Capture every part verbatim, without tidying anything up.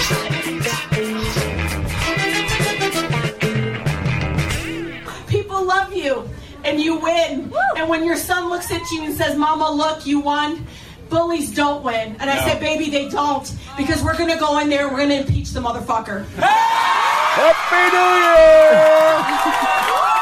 People love you, and you win. Woo! And when your son looks at you and says, Mama, look, you won, bullies don't win. And I no. said, baby, they don't, because we're going to go in there and we're going to impeach the motherfucker. Happy New Year!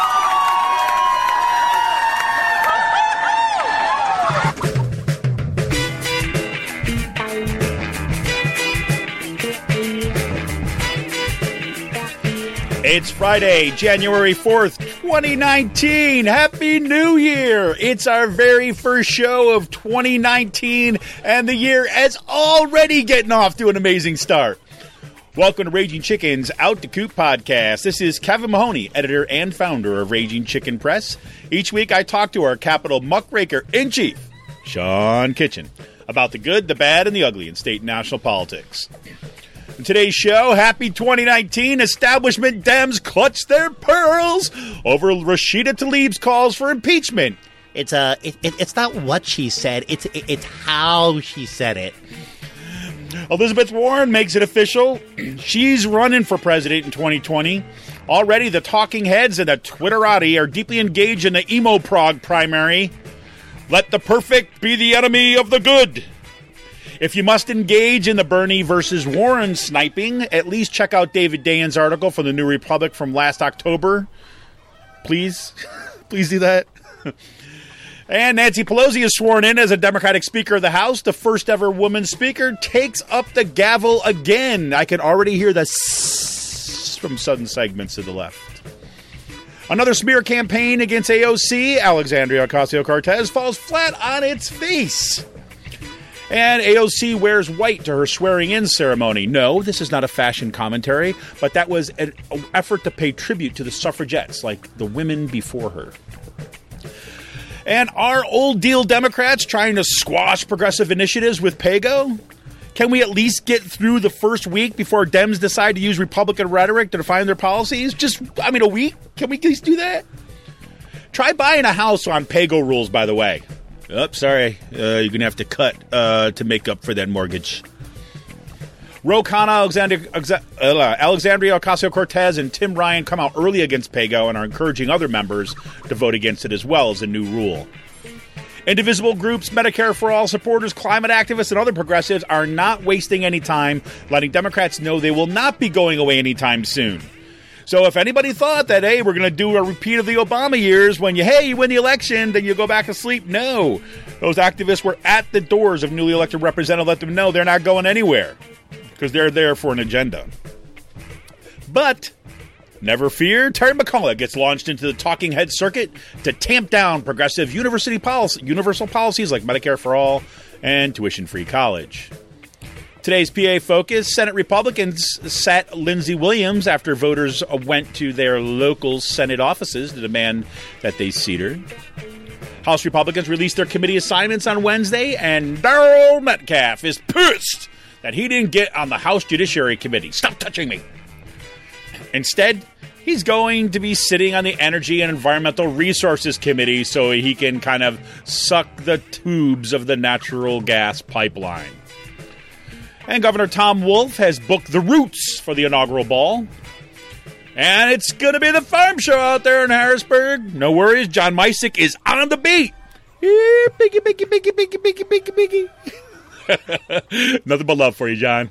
It's Friday, January fourth, twenty nineteen. Happy New Year! It's our very first show of twenty nineteen, and the year is already getting off to an amazing start. Welcome to Raging Chicken's Out to Coop podcast. This is Kevin Mahoney, editor and founder of Raging Chicken Press. Each week I talk to our Capitol muckraker-in-chief, Sean Kitchen, about the good, the bad, and the ugly in state and national politics. In today's show, happy twenty nineteen, establishment Dems clutch their pearls over Rashida Tlaib's calls for impeachment. It's uh, it, it, it's not what she said, it's it, it's how she said it. Elizabeth Warren makes it official. She's running for president in twenty twenty. Already the talking heads and the Twitterati are deeply engaged in the emo prog primary. Let the perfect be the enemy of the good. If you must engage in the Bernie versus Warren sniping, at least check out David Dayen's article from the New Republic from last October. Please, please do that. And Nancy Pelosi is sworn in as a Democratic Speaker of the House. The first ever woman speaker takes up the gavel again. I can already hear the sss from sudden segments to the left. Another smear campaign against A O C, Alexandria Ocasio-Cortez, falls flat on its face. And A O C wears white to her swearing-in ceremony. No, this is not a fashion commentary, but that was an effort to pay tribute to the suffragettes, like the women before her. And are old deal Democrats trying to squash progressive initiatives with PAYGO? Can we at least get through the first week before Dems decide to use Republican rhetoric to define their policies? Just, I mean, a week? Can we at least do that? Try buying a house on PAYGO rules, by the way. Oh, sorry. Uh, you're going to have to cut uh, to make up for that mortgage. Ro Khanna, Alexandria, uh, Alexandria Ocasio-Cortez, and Tim Ryan come out early against PAYGO and are encouraging other members to vote against it as well as a new rule. Indivisible groups, Medicare for All supporters, climate activists, and other progressives are not wasting any time letting Democrats know they will not be going away anytime soon. So if anybody thought that, hey, we're going to do a repeat of the Obama years when you, hey, you win the election, then you go back to sleep, no. Those activists were at the doors of newly elected representatives, let them know they're not going anywhere because they're there for an agenda. But never fear, Terry McCullough gets launched into the talking head circuit to tamp down progressive university policy, universal policies like Medicare for All and tuition-free college. Today's P A Focus, Senate Republicans sat Lindsey Williams after voters went to their local Senate offices to demand that they seat her. House Republicans released their committee assignments on Wednesday, and Darrell Metcalf is pissed that he didn't get on the House Judiciary Committee. Stop touching me. Instead, he's going to be sitting on the Energy and Environmental Resources Committee so he can kind of suck the tubes of the natural gas pipeline. And Governor Tom Wolf has booked the Roots for the inaugural ball. And it's going to be the farm show out there in Harrisburg. No worries, John Mysick is on the beat. Biggie, biggie, biggie, biggie, biggie, biggie, biggie. Nothing but love for you, John.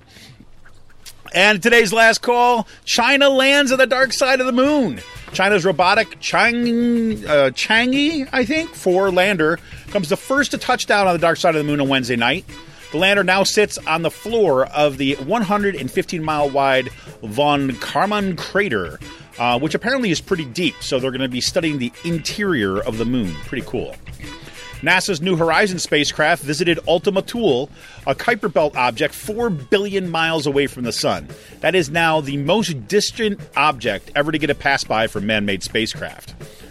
And today's last call, China lands on the dark side of the moon. China's robotic Chang, uh, Chang'e, I think, four lander comes the first to touch down on the dark side of the moon on Wednesday night. The lander now sits on the floor of the one hundred fifteen mile wide von Karman crater, uh, which apparently is pretty deep, so they're going to be studying the interior of the moon. Pretty cool. NASA's New Horizons spacecraft visited Ultima Thule, a Kuiper Belt object four billion miles away from the sun. That is now the most distant object ever to get a pass-by from man-made spacecraft.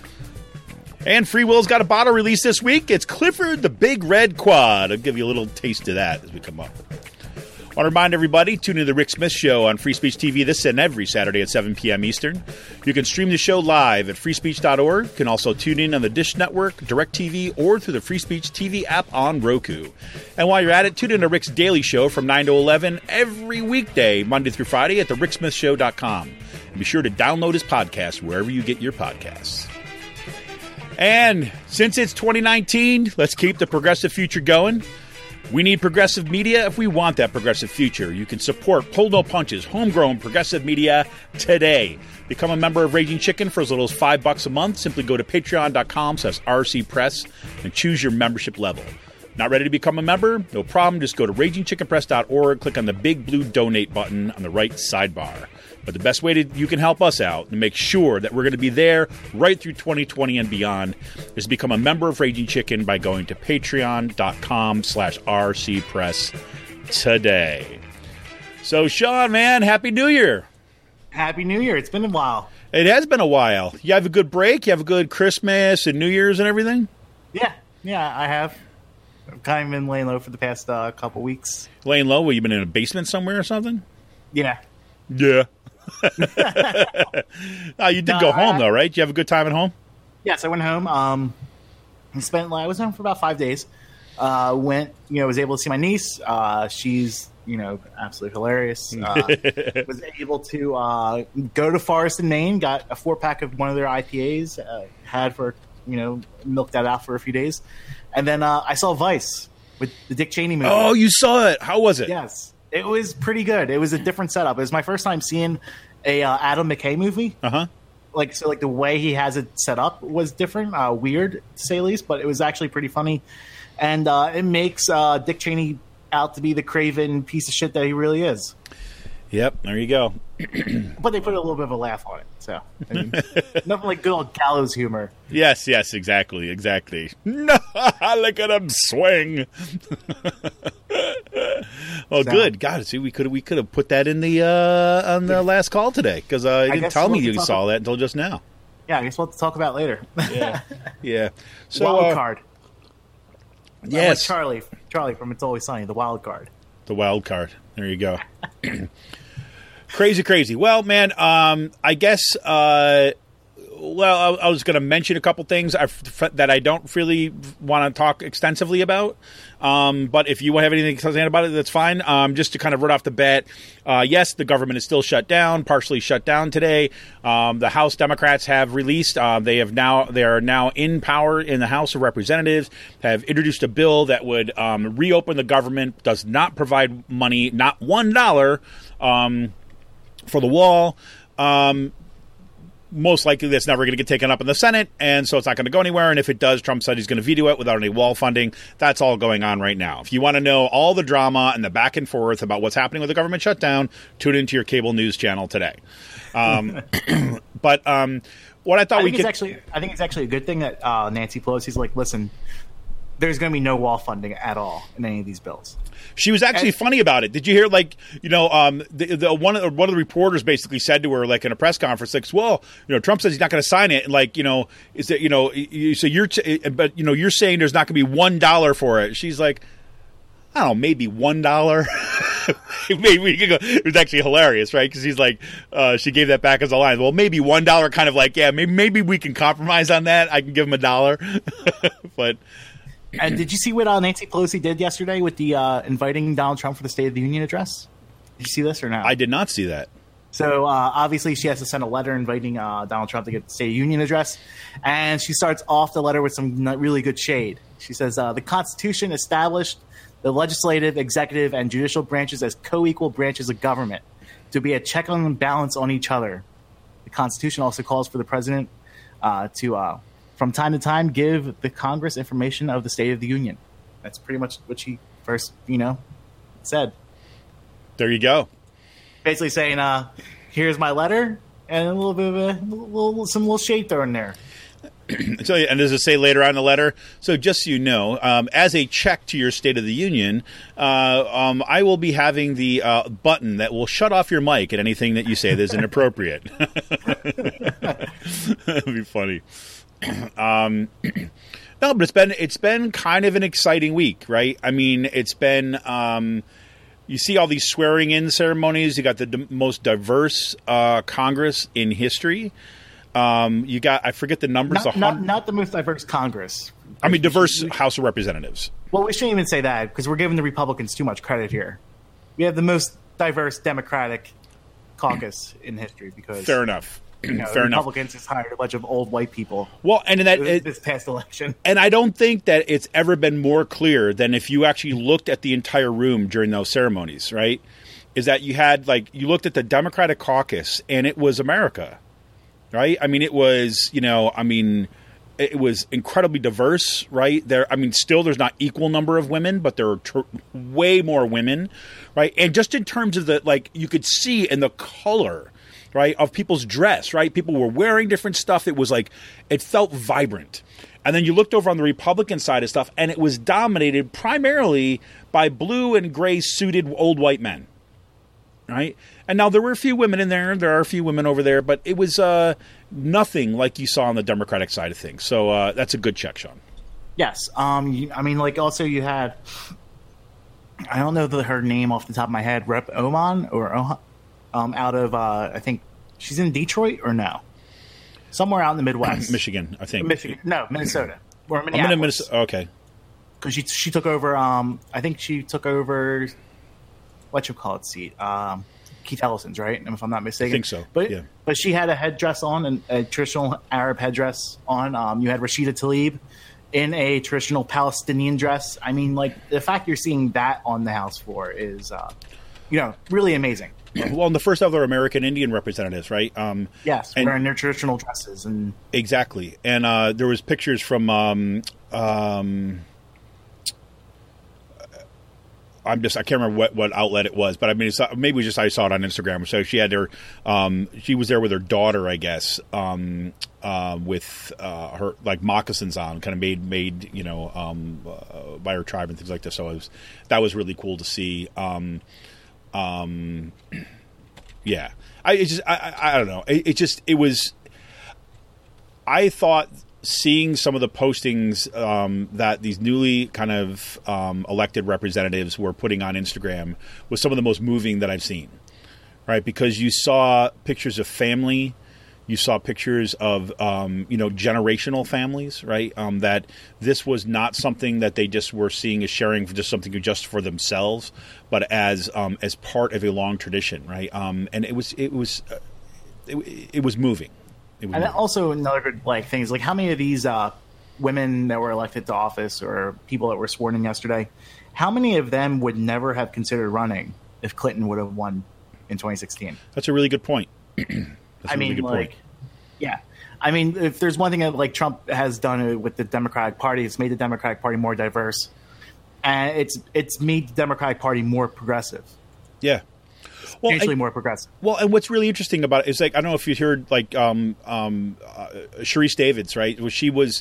And Free Will's got a bottle release this week. It's Clifford the Big Red Quad. I'll give you a little taste of that as we come up. I want to remind everybody, tune in to The Rick Smith Show on Free Speech T V this and every Saturday at seven p.m. Eastern. You can stream the show live at free speech dot org. You can also tune in on the Dish Network, DirecTV, or through the Free Speech T V app on Roku. And while you're at it, tune in to Rick's Daily Show from nine to eleven every weekday, Monday through Friday at the rick smith show dot com. And be sure to download his podcast wherever you get your podcasts. And since it's twenty nineteen, let's keep the progressive future going. We need progressive media if we want that progressive future. You can support Pull No Punches, homegrown progressive media today. Become a member of Raging Chicken for as little as five bucks a month. Simply go to patreon dot com slash R C Press and choose your membership level. Not ready to become a member? No problem. Just go to raging chicken press dot org, click on the big blue donate button on the right sidebar. But the best way to, you can help us out and make sure that we're going to be there right through twenty twenty and beyond is to become a member of Raging Chicken by going to patreon dot com slash R C Press today. So, Sean, man, Happy New Year. Happy New Year. It's been a while. It has been a while. You have a good break? You have a good Christmas and New Year's and everything? Yeah. Yeah, I have. I've kind of been laying low for the past uh, couple weeks. Laying low? Well, you been in a basement somewhere or something? Yeah. Yeah. oh, you did no, go home, I, though, right? Did you have a good time at home? Yes, I went home. Um, I spent. I was home for about five days. Uh, went, you know, was able to see my niece. Uh, she's, you know, absolutely hilarious. Uh, was able to uh, go to Forest and Maine. Got a four pack of one of their I P As. Uh, had for, you know, milked that out for a few days, and then uh, I saw Vice with the Dick Cheney movie. Oh, you saw it? How was it? Yes. It was pretty good. It was a different setup. It was my first time seeing a uh, Adam McKay movie. Uh huh. Like so, like the way he has it set up was different, uh, weird to say least, but it was actually pretty funny, and uh, it makes uh, Dick Cheney out to be the craven piece of shit that he really is. Yep, there you go. But they put a little bit of a laugh on it, so I mean, nothing like good old gallows humor. Yes, yes, exactly, exactly. No, look at him swing. Oh, so, good. God, see, we could we could have put that in the uh, on the last call today because uh, you didn't tell me you saw about, that until just now. Yeah, I guess we'll have to talk about later. yeah, yeah. So, wild uh, card. Yes, like Charlie, Charlie from It's Always Sunny, the wild card. The wild card. There you go. Crazy, crazy. Well, man, um, I guess. Uh, well, I, I was going to mention a couple things I, that I don't really want to talk extensively about. Um, but if you have anything to say about it, that's fine. Um, just to kind of right off the bat, uh, yes, the government is still shut down, partially shut down today. Um, the House Democrats have released. Uh, they have now. They are now in power in the House of Representatives. Have introduced a bill that would um, reopen the government. Does not provide money, not one dollar, um, for the wall. Um, Most likely that's never going to get taken up in the Senate, and so it's not going to go anywhere. And if it does, Trump said he's going to veto it without any wall funding. That's all going on right now. If you want to know all the drama and the back and forth about what's happening with the government shutdown, tune into your cable news channel today. Um, but um, what I thought I we think could... It's actually, I think it's actually a good thing that uh, Nancy Pelosi's like, listen, there's going to be no wall funding at all in any of these bills. She was actually and, funny about it. Did you hear, like, you know, um, the, the one of one of the reporters basically said to her, like, in a press conference, like, well, you know, Trump says he's not going to sign it, and like, you know, is that, you know, you, so you're, t- but you know, you're saying there's not going to be one dollar for it. She's like, I don't know, maybe one dollar. Maybe we could go. It was actually hilarious, right? Because he's like, uh, she gave that back as a line. Well, maybe one dollar, kind of like, yeah, maybe maybe we can compromise on that. I can give him a dollar, but. And did you see what uh, Nancy Pelosi did yesterday with the uh, inviting Donald Trump for the State of the Union address? Did you see this or not? I did not see that. So uh, obviously she has to send a letter inviting uh, Donald Trump to get the State of the Union address. And she starts off the letter with some really good shade. She says, uh, the Constitution established the legislative, executive, and judicial branches as co-equal branches of government to be a check and balance on each other. The Constitution also calls for the president uh, to... Uh, from time to time, give the Congress information of the State of the Union. That's pretty much what she first, you know, said. There you go. Basically saying, uh, here's my letter, and a little bit of a little, some little shade thrown there. So, and does it say later on in the letter? So just so you know, um, as a check to your State of the Union, uh, um, I will be having the uh, button that will shut off your mic at anything that you say that is inappropriate. That'd be funny. Um, no, but it's been it's been kind of an exciting week, right? I mean, it's been um, You see all these swearing-in ceremonies. You got the d- most diverse uh, Congress in history. Um, you got, I forget the numbers. Not, the not, hun- not the most diverse Congress. I mean, diverse we, we, House of Representatives. Well, we shouldn't even say that because we're giving the Republicans too much credit here. We have the most diverse Democratic caucus in history because fair enough. You know, fair the enough. Republicans just hired a bunch of old white people. Well, and in that it, this past election, and I don't think that it's ever been more clear than if you actually looked at the entire room during those ceremonies. Right? Is that you had like you looked at the Democratic caucus and it was America. Right? I mean, it was, you know, I mean, it was incredibly diverse, right? There, I mean, still there's not equal number of women, but there are tr- way more women, right? And just in terms of the, like, you could see in the color, right, of people's dress, right? People were wearing different stuff. It was like, it felt vibrant. And then you looked over on the Republican side of stuff, and it was dominated primarily by blue and gray suited old white men. Right. And now there were a few women in there. There are a few women over there, but it was uh, nothing like you saw on the Democratic side of things. So uh, that's a good check, Sean. Yes. Um. You, I mean, like, also you had, I don't know the, her name off the top of my head, Rep Oman or Oha, um, out of, uh, I think she's in Detroit or no? Somewhere out in the Midwest. Michigan, I think. Michigan. No, Minnesota. Or I'm in Minnesota. Okay. Because she, she took over, um, I think she took over... what you call it seat, um, Keith Ellison's, right? If I'm not mistaken. I think so. But yeah. but she had a headdress on, and a traditional Arab headdress on. Um, you had Rashida Tlaib in a traditional Palestinian dress. I mean, like the fact you're seeing that on the House floor is, uh, you know, really amazing. Well, and the first ever American Indian representatives, right? Um, yes, and, wearing their traditional dresses, and exactly. And uh, there was pictures from. Um, um, I'm just I can't remember what, what outlet it was, but I mean it's, maybe just I saw it on Instagram. So she had her, um, she was there with her daughter, I guess, um, uh, with uh, her like moccasins on, kind of made made you know um, uh, by her tribe and things like that. So it was that was really cool to see. Um, um, yeah, I it just I, I I don't know. It, it just it was. I thought. Seeing some of the postings um, that these newly kind of um, elected representatives were putting on Instagram was some of the most moving that I've seen, right? Because you saw pictures of family, you saw pictures of um, you know generational families, right? Um, that this was not something that they just were seeing as sharing for just something just for themselves, but as um, as part of a long tradition, right? Um, and it was it was uh, it, it was moving. And then also another good like thing is like how many of these uh, women that were elected to office or people that were sworn in yesterday, how many of them would never have considered running if Clinton would have won in twenty sixteen? That's a really good point. That's I a mean, really good like, point. yeah. I mean, if there's one thing that like Trump has done with the Democratic Party, it's made the Democratic Party more diverse, and it's it's made the Democratic Party more progressive. Yeah. Well, Usually and, more progressive. Well, and what's really interesting about it is like I don't know if you heard like um, um, uh, Sharice Davids, right? Well, she was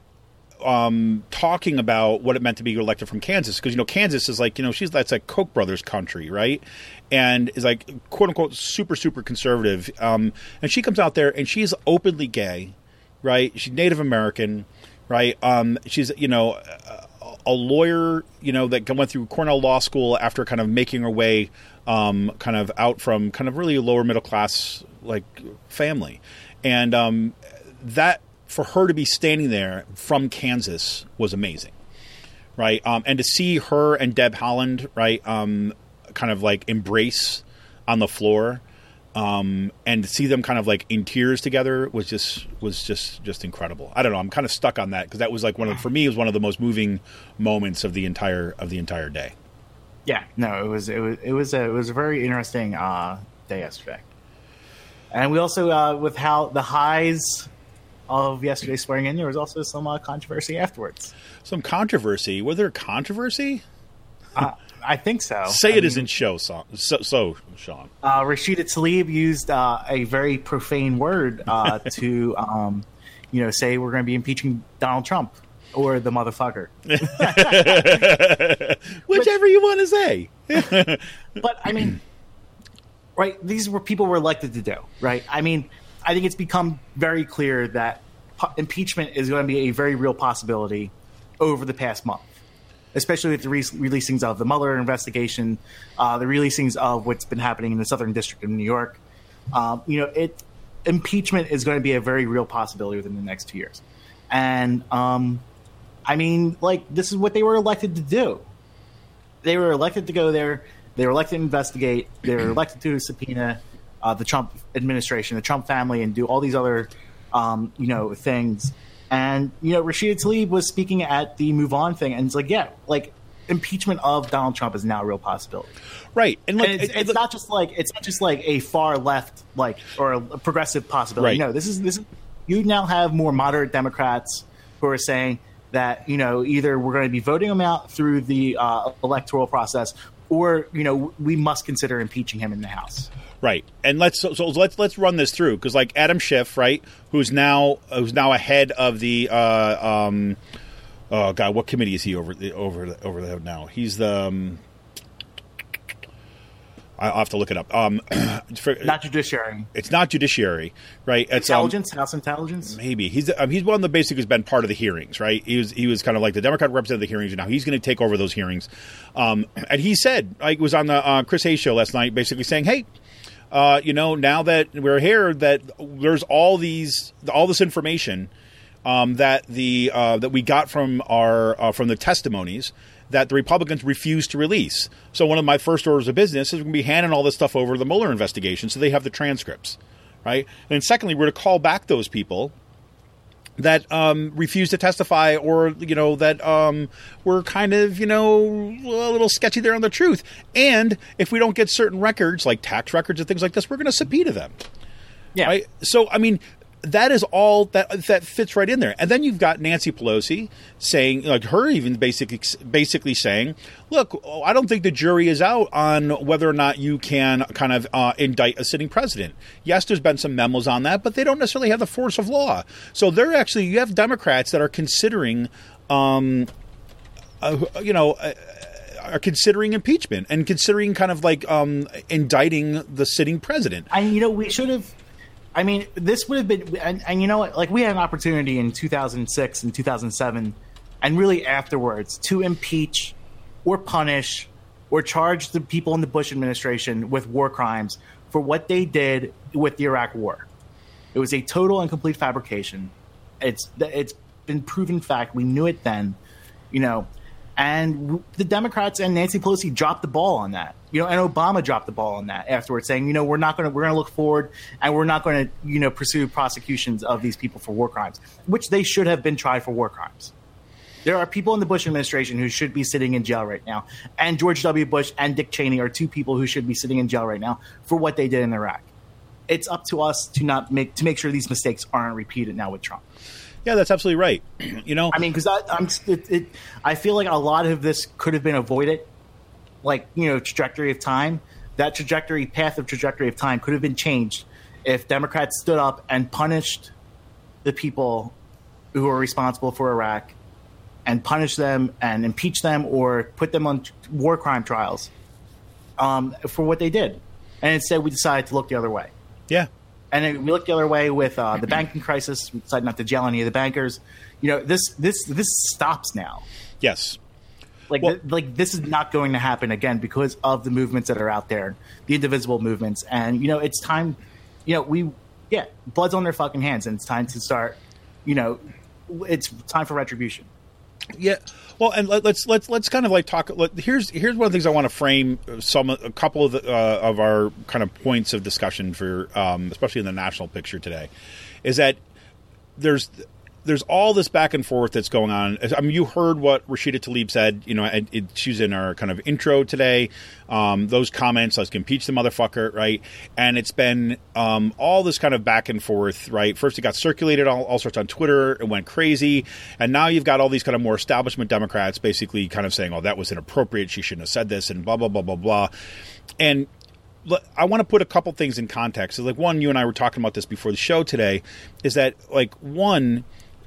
um, talking about what it meant to be elected from Kansas because you know Kansas is like you know she's that's like Koch brothers country, right? And is like quote unquote super super conservative. Um, and she comes out there and she's openly gay, right? She's Native American, right? Um, she's you know. Uh, a lawyer, you know, that went through Cornell Law School after kind of making her way um, kind of out from kind of really a lower middle class like family. And um, that for her to be standing there from Kansas was amazing. Right. Um, and to see her and Deb Haaland, right, um, kind of like embrace on the floor um, and to see them kind of like in tears together was just was just just incredible. I don't know. I'm kind of stuck on that because that was like one of for me it was one of the most moving moments of the entire of the entire day. Yeah, no, it was it was it was a it was a very interesting uh, day yesterday, and we also uh, with how the highs of yesterday's swearing in, there was also some uh, controversy afterwards. Some controversy? Was there controversy? Uh, I think so. Say I it mean, isn't show, so, so, so Sean. Uh, Rashida Tlaib used uh, a very profane word uh, to, um, you know, say we're going to be impeaching Donald Trump or the motherfucker. Whichever Which, you want to say. But, I mean, right, these were people were elected to do, right? I mean, I think it's become very clear that po- impeachment is going to be a very real possibility over the past month. especially with the re- releasings of the Mueller investigation, uh, the releasings of what's been happening in the Southern District of New York. Um, you know, it impeachment is going to be a very real possibility within the next two years. And, um, I mean, like, this is what they were elected to do. They were elected to go there. They were elected to investigate. They were elected to subpoena uh, the Trump administration, the Trump family, and do all these other, um, you know, things. And, you know, Rashida Tlaib was speaking at the Move On thing, and it's like, yeah, like, impeachment of Donald Trump is now a real possibility. Right. And, like, and it's, it, it's it, not just like it's not just like a far left, like, or a progressive possibility. Right. No, this is this is, you now have more moderate Democrats who are saying that, you know, either we're going to be voting him out through the uh, electoral process, or, you know, we must consider impeaching him in the House. Right, and let's so, so let's let's run this through, because like Adam Schiff, right, who's now who's now ahead of the uh, um, oh god, what committee is he over over over there now? He's the um, I'll have to look it up. Um, for, not judiciary. It's not judiciary, right? It's intelligence, um, House Intelligence. Maybe he's um, he's one that basically has been part of the hearings, right? He was he was kind of like the Democrat represented the hearings, and now he's going to take over those hearings. Um, and he said, like, was on the uh, Chris Hayes show last night, basically saying, "Hey, uh, you know, now that we're here, that there's all these all this information um, that the uh, that we got from our uh, from the testimonies." That the Republicans refuse to release. So one of my first orders of business is we're going to be handing all this stuff over to the Mueller investigation so they have the transcripts, right? And secondly, we're to call back those people that um, refuse to testify, or, you know, that um, were kind of, you know, a little sketchy there on the truth. And if we don't get certain records, like tax records and things like this, we're going to subpoena them. Yeah. Right? So, I mean, that is all that that fits right in there. And then you've got Nancy Pelosi saying, like her even basically basically saying, look, I don't think the jury is out on whether or not you can kind of uh, indict a sitting president. Yes, there's been some memos on that, but they don't necessarily have the force of law. So they're actually, you have Democrats that are considering, um, uh, you know, uh, are considering impeachment and considering kind of like um, indicting the sitting president. And, you know, we should have, I mean, this would have been, and, and you know what, like we had an opportunity in two thousand six and two thousand seven, and really afterwards, to impeach or punish or charge the people in the Bush administration with war crimes for what they did with the Iraq War. It was a total and complete fabrication. It's it's been proven fact. We knew it then, you know, and the Democrats and Nancy Pelosi dropped the ball on that. You know, and Obama dropped the ball on that afterwards, saying, you know, we're not going to we're going to look forward, and we're not going to, you know, pursue prosecutions of these people for war crimes, which they should have been tried for war crimes. There are people in the Bush administration who should be sitting in jail right now, and George W. Bush and Dick Cheney are two people who should be sitting in jail right now for what they did in Iraq. It's up to us to not make to make sure these mistakes aren't repeated now with Trump. Yeah, that's absolutely right. You know, I mean, because I'm it, it, I feel like a lot of this could have been avoided. Like, you know, trajectory of time, that trajectory, path of trajectory of time could have been changed if Democrats stood up and punished the people who were responsible for Iraq and punished them and impeached them or put them on war crime trials um, for what they did. And instead we decided to look the other way. Yeah. And then we looked the other way with uh, the banking crisis. We decided not to jail any of the bankers. You know, this this this stops now. Yes. Like, well, th- like this is not going to happen again because of the movements that are out there, the indivisible movements. And, you know, it's time, you know, we, yeah, blood's on their fucking hands, and it's time to start, you know, it's time for retribution. Yeah. Well, and let, let's let's let's kind of like talk. Let, here's here's one of the things I want to frame some a couple of the, uh, of our kind of points of discussion for, um, especially in the national picture today, is that there's. There's all this back and forth that's going on. I mean, you heard what Rashida Tlaib said. You know, it, it, she was in our kind of intro today. Um, those comments, let's impeach the motherfucker, right? And it's been um, all this kind of back and forth, right? First, it got circulated all, all sorts on Twitter. It went crazy. And now you've got all these kind of more establishment Democrats basically kind of saying, oh, that was inappropriate. She shouldn't have said this and blah, blah, blah, blah, blah. And I want to put a couple things in context. So, like, one, you and I were talking about this before the show today, is that, like, one,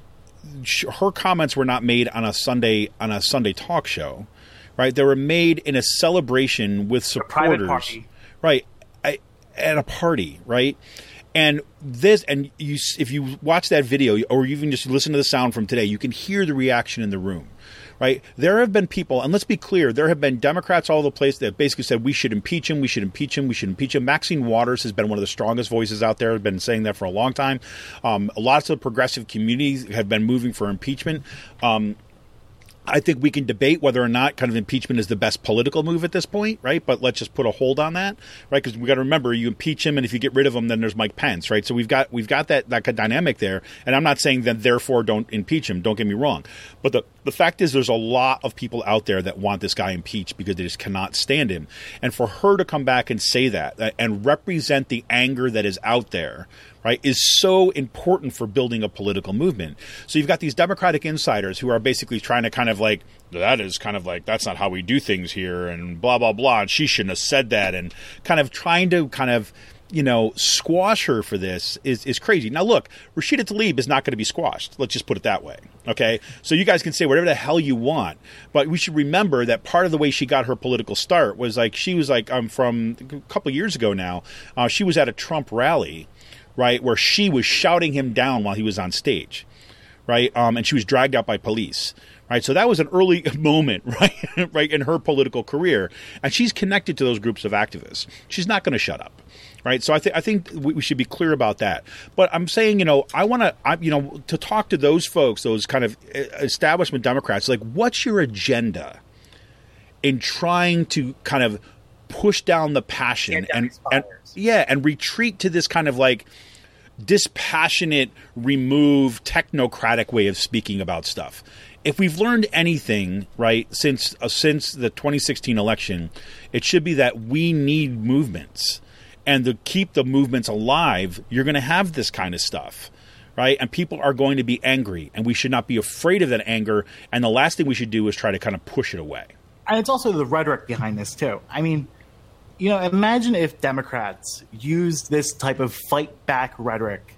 her comments were not made on a Sunday on a Sunday talk show, right? They were made in a celebration with supporters, right? I, at a party, right? And this, and you, if you watch that video, or even just listen to the sound from today, you can hear the reaction in the room, right? There have been people, and let's be clear, there have been Democrats all over the place that basically said we should impeach him, we should impeach him, we should impeach him. Maxine Waters has been one of the strongest voices out there, has been saying that for a long time. Um, lots of progressive communities have been moving for impeachment. Um, I think we can debate whether or not kind of impeachment is the best political move at this point, right? But let's just put a hold on that, right? Because we got to remember, you impeach him, and if you get rid of him, then there's Mike Pence, right? So we've got we've got that that dynamic there. And I'm not saying that therefore don't impeach him. Don't get me wrong, but the the fact is, there's a lot of people out there that want this guy impeached because they just cannot stand him. And for her to come back and say that and represent the anger that is out there, right, is so important for building a political movement. So you've got these Democratic insiders who are basically trying to kind of like, that is kind of like, that's not how we do things here, and blah, blah, blah, and she shouldn't have said that, and kind of trying to kind of, you know, squash her for this is, is crazy. Now, look, Rashida Tlaib is not going to be squashed. Let's just put it that way, okay? So you guys can say whatever the hell you want, but we should remember that part of the way she got her political start was like, she was like, um, from a couple of years ago now, uh, she was at a Trump rally, right, where she was shouting him down while he was on stage, right, um, and she was dragged out by police, right? So that was an early moment, right, right, in her political career, and she's connected to those groups of activists. She's not going to shut up, right? So I think I think we, we should be clear about that. But I'm saying, you know, I want to, you know, to talk to those folks, those kind of establishment Democrats, like, what's your agenda in trying to kind of push down the passion and, and yeah, and retreat to this kind of like dispassionate, removed, technocratic way of speaking about stuff? If we've learned anything, right, since uh, since the twenty sixteen election, it should be that we need movements, and to keep the movements alive, you're going to have this kind of stuff, right? And people are going to be angry, and we should not be afraid of that anger. And the last thing we should do is try to kind of push it away. And it's also the rhetoric behind this too. I mean, you know, imagine if Democrats used this type of fight back rhetoric.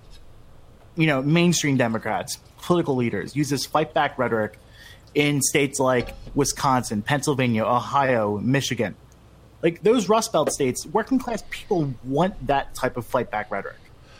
You know, mainstream Democrats, political leaders, use this fight back rhetoric in states like Wisconsin, Pennsylvania, Ohio, Michigan. Like those Rust Belt states, working class people want that type of fight back rhetoric.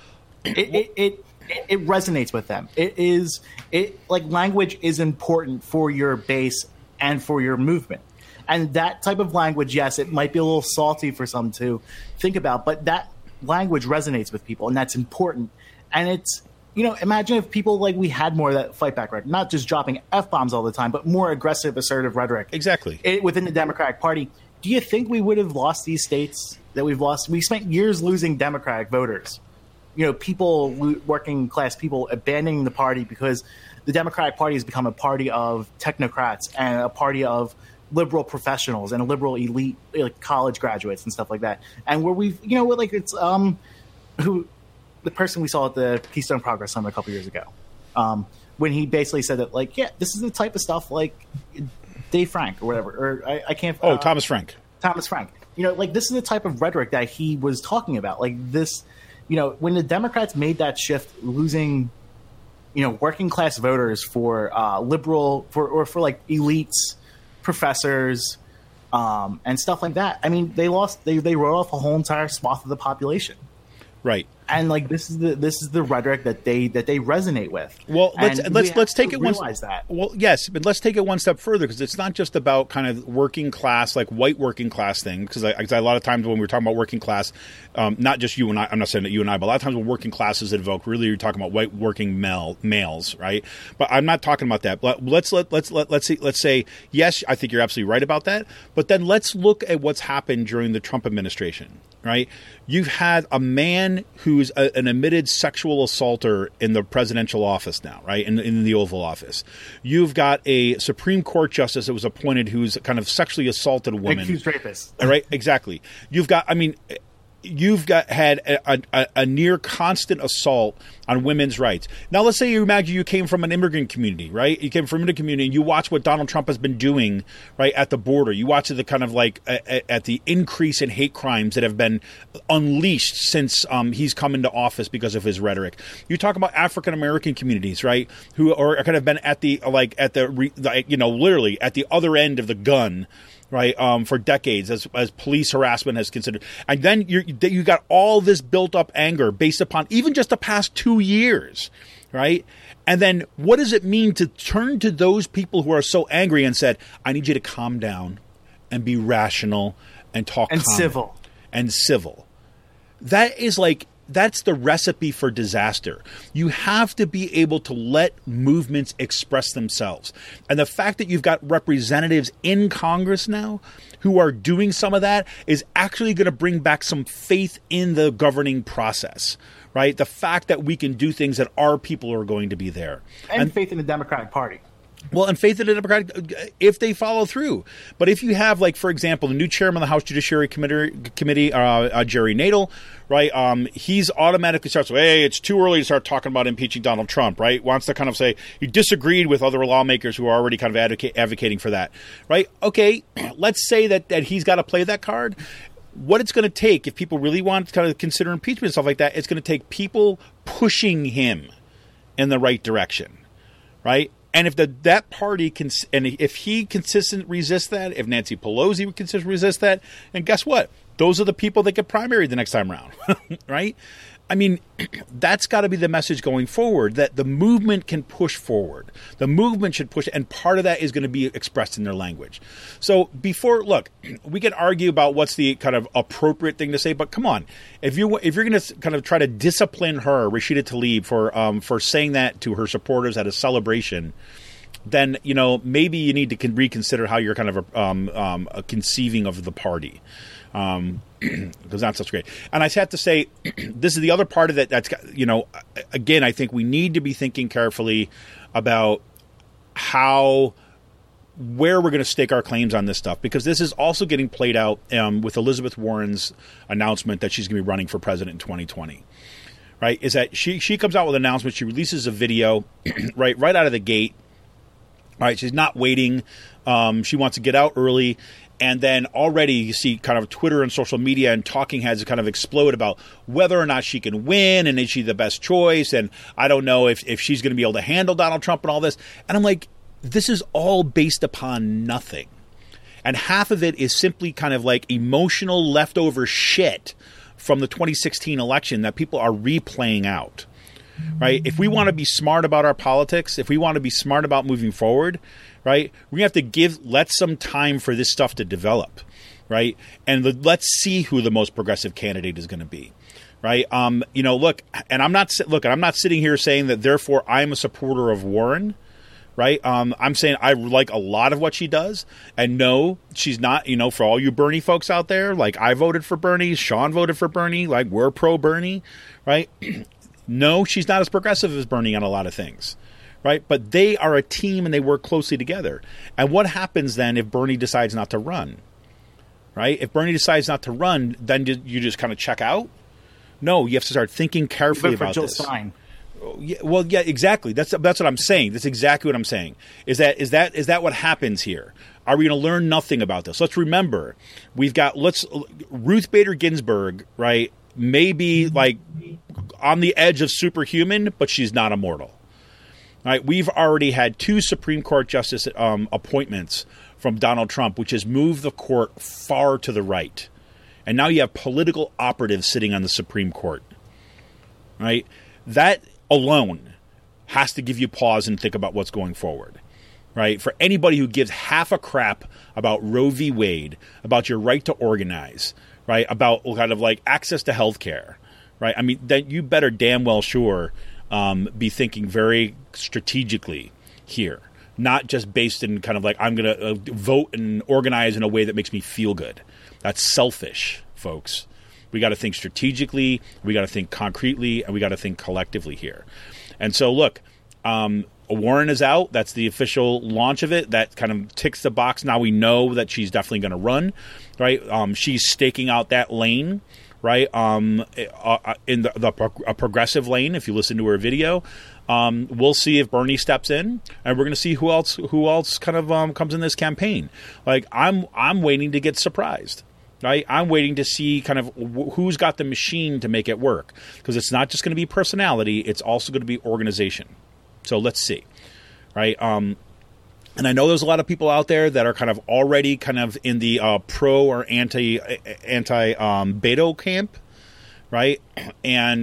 It it, it it it resonates with them. It is it like language is important for your base and for your movement. And that type of language, yes, it might be a little salty for some to think about, but that language resonates with people, and that's important. And it's, you know, imagine if people like we had more of that fight back rhetoric, not just dropping F-bombs all the time, but more aggressive, assertive rhetoric. Exactly. It, within the Democratic Party. Do you think we would have lost these states that we've lost? We spent years losing Democratic voters. You know, people, working class people abandoning the party because the Democratic Party has become a party of technocrats and a party of liberal professionals and a liberal elite, like college graduates and stuff like that. And where we've, you know, like it's um, who the person we saw at the Keystone Progress Summit a couple years ago, um, when he basically said that, like, yeah, this is the type of stuff like Dave Frank or whatever, or I, I can't. Oh, uh, Thomas Frank. Thomas Frank. You know, like this is the type of rhetoric that he was talking about. Like this, you know, when the Democrats made that shift, losing, you know, working class voters for uh, liberal for or for like elites, professors, um, and stuff like that. I mean, they lost. They they wrote off a whole entire swath of the population. Right. And like this is the this is the rhetoric that they that they resonate with. Well, let's and let's we let's take to it one. Realize that. Well, yes, but let's take it one step further, because it's not just about kind of working class, like white working class thing. Because I, I, a lot of times when we're talking about working class, um, not just you and I. I'm not saying that you and I, but a lot of times when working class is invoked, really you're talking about white working male males, right? But I'm not talking about that. But let's let let's let let's see, let's say yes, I think you're absolutely right about that. But then let's look at what's happened during the Trump administration. Right? You've had a man who's a, an admitted sexual assaulter in the presidential office now, right? In, in the Oval Office. You've got a Supreme Court justice that was appointed who's kind of sexually assaulted a woman. Accused rapist. Right? Exactly. You've got, I mean, you've got had a, a, a near constant assault on women's rights. Now, let's say you imagine you came from an immigrant community, right? You came from an immigrant community and you watch what Donald Trump has been doing, right, at the border. You watch the kind of like at, at the increase in hate crimes that have been unleashed since um, he's come into office because of his rhetoric. You talk about African American communities, right, who are kind of been at the like at the like, you know, literally at the other end of the gun. Right, um, for decades, as as police harassment has considered, and then you you got all this built up anger based upon even just the past two years, right? And then what does it mean to turn to those people who are so angry and said, I need you to calm down and be rational and talk and calm civil and civil. That is like, that's the recipe for disaster. You have to be able to let movements express themselves. And the fact that you've got representatives in Congress now who are doing some of that is actually going to bring back some faith in the governing process, right? The fact that we can do things that our people are going to be there. And, and faith in the Democratic Party. Well, and faith in the Democratic, if they follow through. But if you have, like, for example, the new chairman of the House Judiciary Committee, committee uh, uh, Jerry Nadel, right, um, he's automatically starts, hey, it's too early to start talking about impeaching Donald Trump, right? Wants to kind of say he disagreed with other lawmakers who are already kind of advocate, advocating for that, right? Okay, let's say that, that he's got to play that card. What it's going to take, if people really want to kind of consider impeachment and stuff like that, it's going to take people pushing him in the right direction, right? And if the, that party can, and if he consistent resists that, if Nancy Pelosi would consistent resist that, and guess what? Those are the people that get primaried the next time around, right? I mean, that's got to be the message going forward, that the movement can push forward. The movement should push, and part of that is going to be expressed in their language. So before, look, we can argue about what's the kind of appropriate thing to say, but come on, if you if you're going to kind of try to discipline her, Rashida Tlaib, for um, for saying that to her supporters at a celebration, then, you know, maybe you need to con- reconsider how you're kind of um, um, conceiving of the party. Um, because that's such great. And I have to say, this is the other part of it that's, you know, again, I think we need to be thinking carefully about how, where we're going to stake our claims on this stuff, because this is also getting played out um, with Elizabeth Warren's announcement that she's going to be running for president in twenty twenty. Right? Is that she she comes out with an announcement, she releases a video, right, right out of the gate. All right, she's not waiting. Um, she wants to get out early. And then already you see kind of Twitter and social media and talking heads kind of explode about whether or not she can win and is she the best choice. And I don't know if, if she's going to be able to handle Donald Trump and all this. And I'm like, this is all based upon nothing. And half of it is simply kind of like emotional leftover shit from the twenty sixteen election that people are replaying out. Right? If we want to be smart about our politics, if we want to be smart about moving forward, right, we have to give, let some time for this stuff to develop, right? And the, let's see who the most progressive candidate is going to be, right? Um, you know, look, and I'm not, look, I'm not sitting here saying that therefore I'm a supporter of Warren, right? Um, I'm saying I like a lot of what she does, and no, she's not, you know, for all you Bernie folks out there, like I voted for Bernie, Sean voted for Bernie, like we're pro Bernie, right? No, she's not as progressive as Bernie on a lot of things, right? But they are a team and they work closely together. And what happens then if Bernie decides not to run, right? If Bernie decides not to run, then you just kind of check out? No, you have to start thinking carefully about Jill this. Stein. Yeah, well, yeah, exactly. That's that's what I'm saying. That's exactly what I'm saying. Is that is that is that what happens here? Are we going to learn nothing about this? Let's remember, we've got let's Ruth Bader Ginsburg, right? Maybe like on the edge of superhuman, but she's not immortal. All right, we've already had two Supreme Court justice um, appointments from Donald Trump, which has moved the court far to the right. And now you have political operatives sitting on the Supreme Court. Right? That alone has to give you pause and think about what's going forward. Right? For anybody who gives half a crap about Roe v. Wade, about your right to organize, right, about kind of like access to health care, right? I mean, that you better damn well sure um, be thinking very strategically here, not just based in kind of like I'm going to uh, vote and organize in a way that makes me feel good. That's selfish, folks. We got to think strategically, we got to think concretely, and we got to think collectively here. And so, look, um, Warren is out. That's the official launch of it. That kind of ticks the box. Now we know that she's definitely going to run, right? Um, she's staking out that lane, right? Um, uh, in the, the pro- a progressive lane. If you listen to her video, um, we'll see if Bernie steps in, and we're going to see who else who else kind of um, comes in this campaign. Like I'm I'm waiting to get surprised. Right? I'm waiting to see kind of who's got the machine to make it work, because it's not just going to be personality; it's also going to be organization. So let's see, right? Um, and I know there's a lot of people out there that are kind of already kind of in the uh, pro or anti anti um, Beto camp, right? And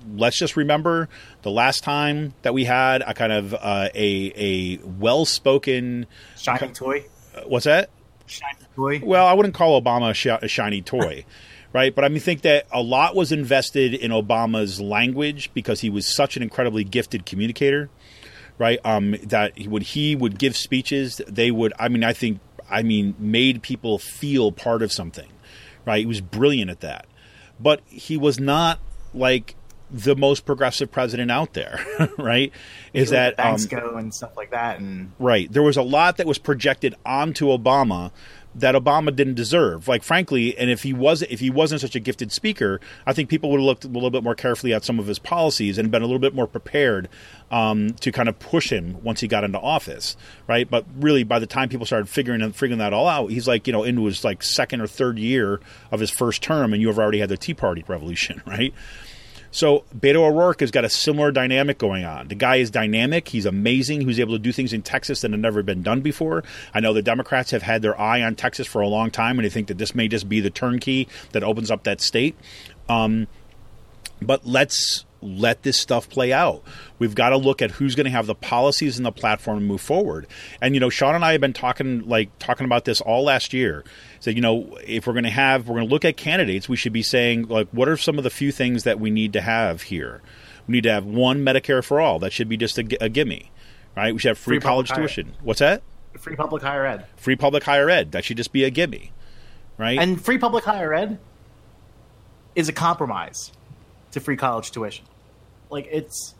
let's just remember the last time that we had a kind of uh, a a well spoken shiny toy. Uh, what's that? Shiny toy. Well, I wouldn't call Obama a, sh- a shiny toy. Right, but I mean, think that a lot was invested in Obama's language because he was such an incredibly gifted communicator, right? Um, that when he would give speeches, they would. I mean, I think, I mean, made people feel part of something, right? He was brilliant at that, but he was not like the most progressive president out there, right? Is that banks um, go and stuff like that, and right? There was a lot that was projected onto Obama that Obama didn't deserve. Like, frankly, and if he wasn't if he wasn't such a gifted speaker, I think people would have looked a little bit more carefully at some of his policies and been a little bit more prepared um, to kind of push him once he got into office, right? But really, by the time people started figuring figuring that all out, he's like, you know, into his like second or third year of his first term, and you have already had the Tea Party revolution, right? So Beto O'Rourke has got a similar dynamic going on. The guy is dynamic. He's amazing. He was able to do things in Texas that had never been done before. I know the Democrats have had their eye on Texas for a long time, and they think that this may just be the turnkey that opens up that state. Um, but let's let this stuff play out. We've got to look at who's going to have the policies and the platform to move forward. And, you know, Sean and I have been talking like talking about this all last year. So, you know, if we're going to have, we're going to look at candidates, we should be saying, like, what are some of the few things that we need to have here? We need to have one Medicare for all. That should be just a, a gimme, right? We should have free, free college tuition. Higher. What's that? Free public higher ed. Free public higher ed. That should just be a gimme, right? And free public higher ed is a compromise to free college tuition. Like, it's,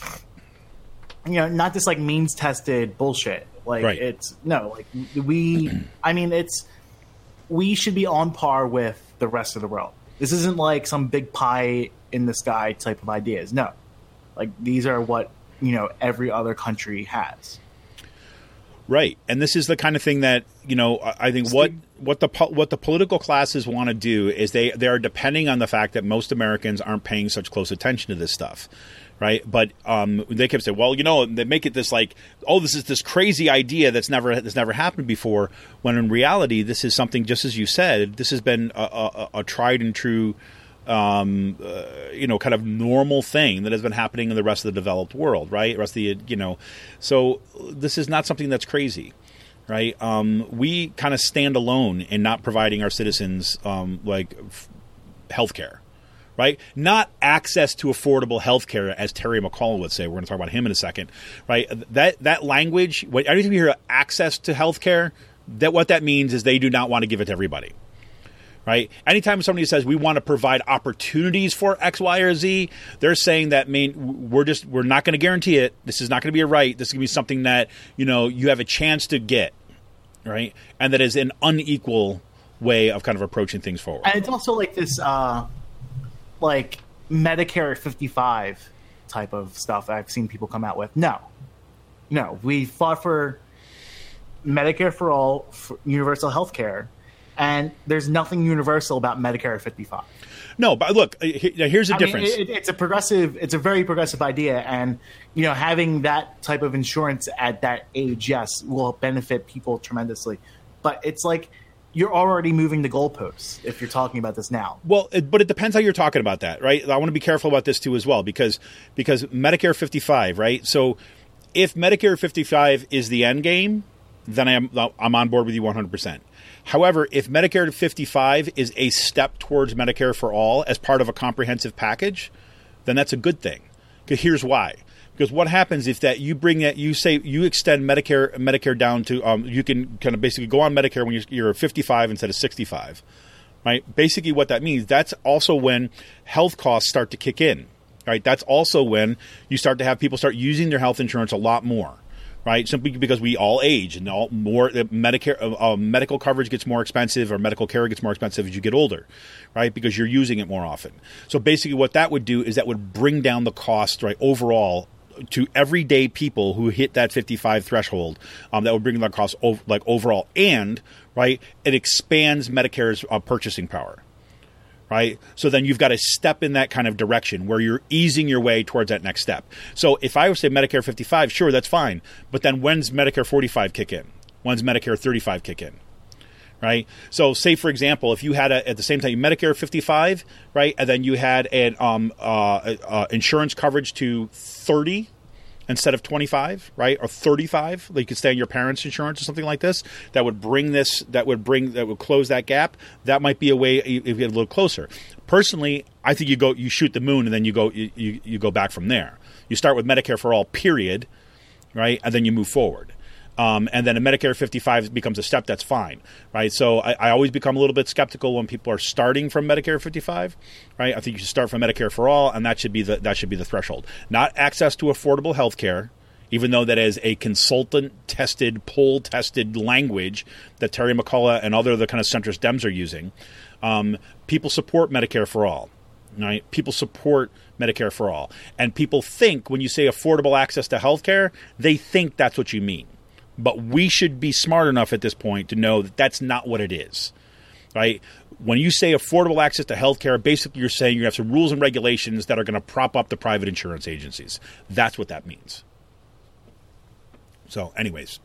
you know, not this like means tested bullshit. Like, right. it's no, like we, I mean, it's, we should be on par with the rest of the world. This isn't like some big pie in the sky type of ideas. No, like these are what, you know, every other country has. Right. And this is the kind of thing that, you know, I think what what the what the political classes want to do is they, they are depending on the fact that most Americans aren't paying such close attention to this stuff. Right. But um, they kept saying, well, you know, they make it this like, oh, this is this crazy idea that's never that's never happened before, when in reality, this is something, just as you said, this has been a, a, a tried and true Um, uh, you know, kind of normal thing that has been happening in the rest of the developed world, right? The rest of the, you know, so this is not something that's crazy, right? Um, we kind of stand alone in not providing our citizens um, like f- healthcare, right? Not access to affordable healthcare, as Terry McAuliffe would say. We're going to talk about him in a second, right? That that language, when anytime you hear access to healthcare, that what that means is they do not want to give it to everybody. Right. Anytime somebody says we want to provide opportunities for X, Y, or Z, they're saying that mean we're just we're not going to guarantee it. This is not going to be a right. This is going to be something that, you know, you have a chance to get. Right. And that is an unequal way of kind of approaching things forward. And it's also like this uh, like Medicare fifty-five type of stuff I've seen people come out with. No, no, we fought for Medicare for all, for universal health care. And there's nothing universal about Medicare fifty-five. No, but look, here's the I difference. Mean, it, it's a progressive, it's a very progressive idea, and you know, having that type of insurance at that age, yes, will benefit people tremendously. But it's like you're already moving the goalposts if you're talking about this now. Well, it, but it depends how you're talking about that, right? I want to be careful about this too as well, because because Medicare fifty-five, right? So if Medicare fifty-five is the end game, then I am I'm on board with you one hundred percent. However, if Medicare fifty-five is a step towards Medicare for all as part of a comprehensive package, then that's a good thing. Because here's why. Because what happens if that you bring that you say you extend Medicare Medicare down to um, you can kind of basically go on Medicare when you're, you're fifty-five instead of sixty-five, right? Basically, what that means, that's also when health costs start to kick in, right? That's also when you start to have people start using their health insurance a lot more. Right, simply because we all age and all more Medicare uh, medical coverage gets more expensive, or medical care gets more expensive as you get older, right? Because you're using it more often. So basically, what that would do is that would bring down the cost, right, overall to everyday people who hit that fifty-five threshold. Um, that would bring down the cost ov- like overall, and right, it expands Medicare's uh, purchasing power. Right. So then you've got to step in that kind of direction where you're easing your way towards that next step. So if I would say Medicare fifty-five, sure, that's fine. But then when's Medicare forty-five kick in? When's Medicare thirty-five kick in? right? So, say for example, if you had a, at the same time Medicare fifty-five, right, and then you had an um, uh, uh, insurance coverage to thirty instead of twenty-five, right, or thirty-five, like you could stay on your parents' insurance or something like this. That would bring this, that would bring, that would close that gap. That might be a way if you get a little closer. Personally, I think you go, you shoot the moon, and then you go, you, you, you go back from there. You start with Medicare for all, period, right, and then you move forward. Um, and then a Medicare fifty-five becomes a step, that's fine, right? So I, I always become a little bit skeptical when people are starting from Medicare fifty-five, right? I think you should start from Medicare for all, and that should be the that should be the threshold. Not access to affordable health care, even though that is a consultant-tested, poll-tested language that Terry McCullough and other the kind of centrist Dems are using. Um, people support Medicare for all. Right? People support Medicare for all. And people think when you say affordable access to health care, they think that's what you mean. But we should be smart enough at this point to know that that's not what it is, right? When you say affordable access to health care, basically you're saying you have some rules and regulations that are going to prop up the private insurance agencies. That's what that means. So anyways.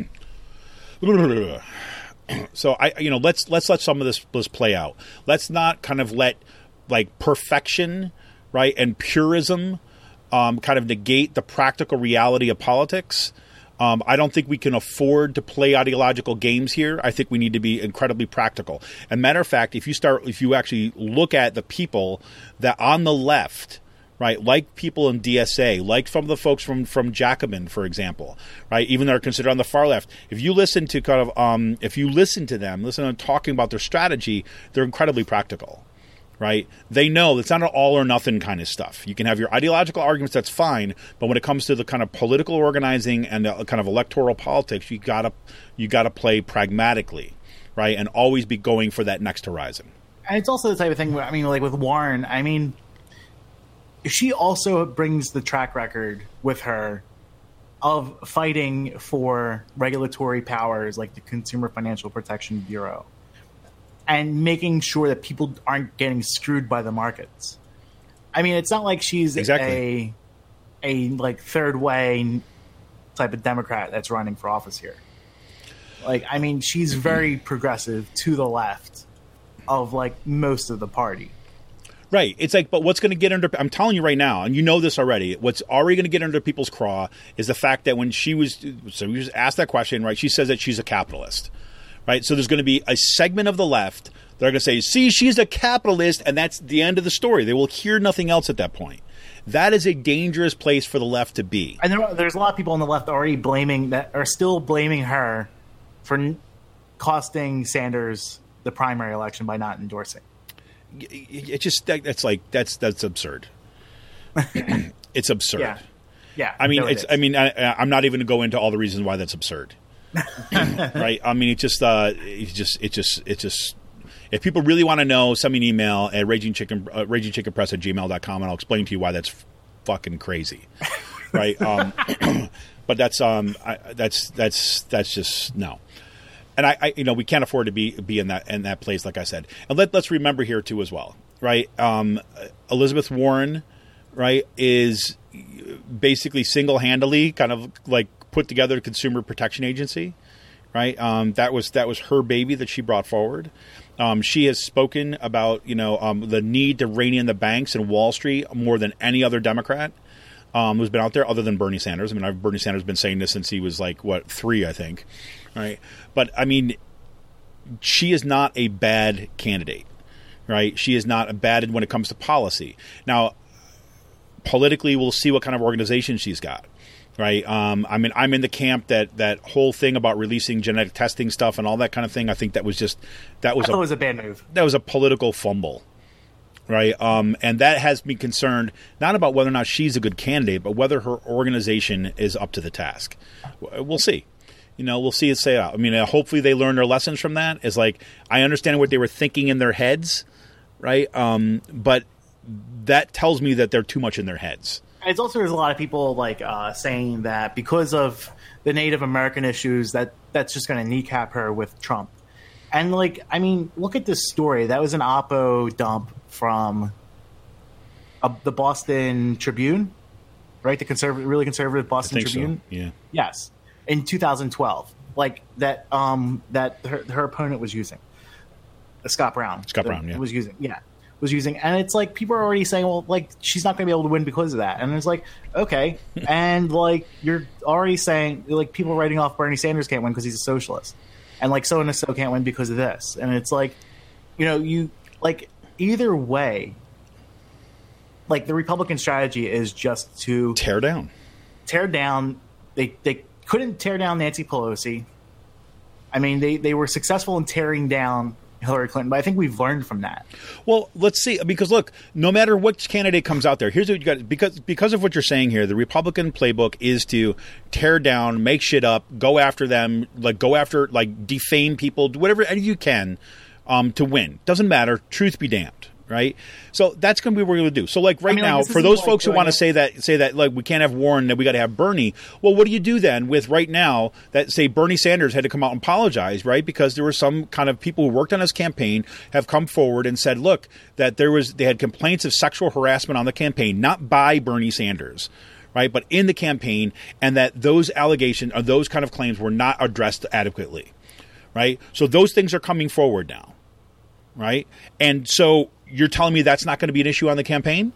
So I, you know, let's let's let some of this, this play out. Let's not kind of let like perfection, right, and purism um, kind of negate the practical reality of politics. Um, I don't think we can afford to play ideological games here. I think we need to be incredibly practical. And matter of fact, if you start, if you actually look at the people that on the left, right, like people in D S A, like some of the folks from, from Jacobin, for example, right, even that are considered on the far left, if you listen to kind of, um, if you listen to them, listen to them talking about their strategy, they're incredibly practical. Right? They know it's not an all or nothing kind of stuff. You can have your ideological arguments, that's fine, but when it comes to the kind of political organizing and the kind of electoral politics, you gotta you gotta play pragmatically, right? And always be going for that next horizon. And it's also the type of thing where, I mean, like with Warren, I mean, she also brings the track record with her of fighting for regulatory powers like the Consumer Financial Protection Bureau, and making sure that people aren't getting screwed by the markets. I mean, it's not like she's exactly. a a like third way type of Democrat that's running for office here. Like, I mean, she's very progressive to the left of like most of the party. Right. It's like, but what's going to get under, I'm telling you right now, and you know this already, what's already going to get under people's craw is the fact that when she was, so we just asked that question, right? She says that she's a capitalist. Right, so there's going to be a segment of the left that are going to say, see, she's a capitalist, and that's the end of the story. They will hear nothing else at that point. That is a dangerous place for the left to be. And there, there's a lot of people on the left already blaming, that are still blaming her for n- costing Sanders the primary election by not endorsing. It just, that's like, that's that's absurd. It's absurd. Yeah, yeah. I mean, no, it's. It I mean, I, I'm not even going to go into all the reasons why that's absurd. Right? I mean, it just, uh, it just, it just, it just. If people really want to know, send me an email at raging chicken, uh, raging chicken press at gmail dot com, and I'll explain to you why that's f- fucking crazy. Right? Um, but that's, um, I, that's, that's, that's just no. And I, I, you know, we can't afford to be be in that in that place, like I said. And let, let's remember here too, as well, right? Um, Elizabeth Warren, right, is basically single-handedly kind of like put together a consumer protection agency, right? Um, that was that was her baby that she brought forward. Um, she has spoken about, you know, um, the need to rein in the banks and Wall Street more than any other Democrat um, who's been out there, other than Bernie Sanders. I mean, I've, Bernie Sanders has been saying this since he was like what three, I think, right? But I mean, she is not a bad candidate, right? She is not a bad when it comes to policy. Now, politically, we'll see what kind of organization she's got. Right. Um, I mean, I'm in the camp that that whole thing about releasing genetic testing stuff and all that kind of thing. I think that was just that was I a, it was a bad move. That was a political fumble. Right. Um, and that has me concerned not about whether or not she's a good candidate, but whether her organization is up to the task. We'll see. You know, we'll see it say out. I mean, uh, hopefully they learn their lessons from that. Is like I understand what they were thinking in their heads. Right. Um, but that tells me that they're too much in their heads. It's also, there's a lot of people like uh, saying that because of the Native American issues, that that's just going to kneecap her with Trump. And like, I mean, look at this story. That was an Oppo dump from uh, the Boston Tribune, right? The conservative, really conservative Boston I think Tribune. So. Yeah. Yes, in two thousand twelve. like that um, that her, her opponent was using. Uh, Scott Brown. Scott Brown, yeah. Was using, yeah. was using, and it's like people are already saying, well, like she's not going to be able to win because of that, and it's like, okay, and like you're already saying, like people are writing off Bernie Sanders can't win because he's a socialist, and like so and so can't win because of this, and it's like, you know, you like either way, like the Republican strategy is just to tear down, tear down. They they couldn't tear down Nancy Pelosi. I mean, they they were successful in tearing down Hillary Clinton, but I think we've learned from that. Well, let's see, because look, no matter which candidate comes out there, here's what you got, because because of what you're saying here, the Republican playbook is to tear down, make shit up, go after them, like go after, like defame people, do whatever you can um, to win. Doesn't matter. Truth be damned. Right, so that's going to be what we're going to do. So, like right I mean, now, like, for those folks who want to say that, say that, like we can't have Warren, that we got to have Bernie. Well, what do you do then with right now that say Bernie Sanders had to come out and apologize, right? Because there were some kind of people who worked on his campaign have come forward and said, look, that there was they had complaints of sexual harassment on the campaign, not by Bernie Sanders, right, but in the campaign, and that those allegations or those kind of claims were not addressed adequately, right? So those things are coming forward now, right, and so. You're telling me that's not going to be an issue on the campaign?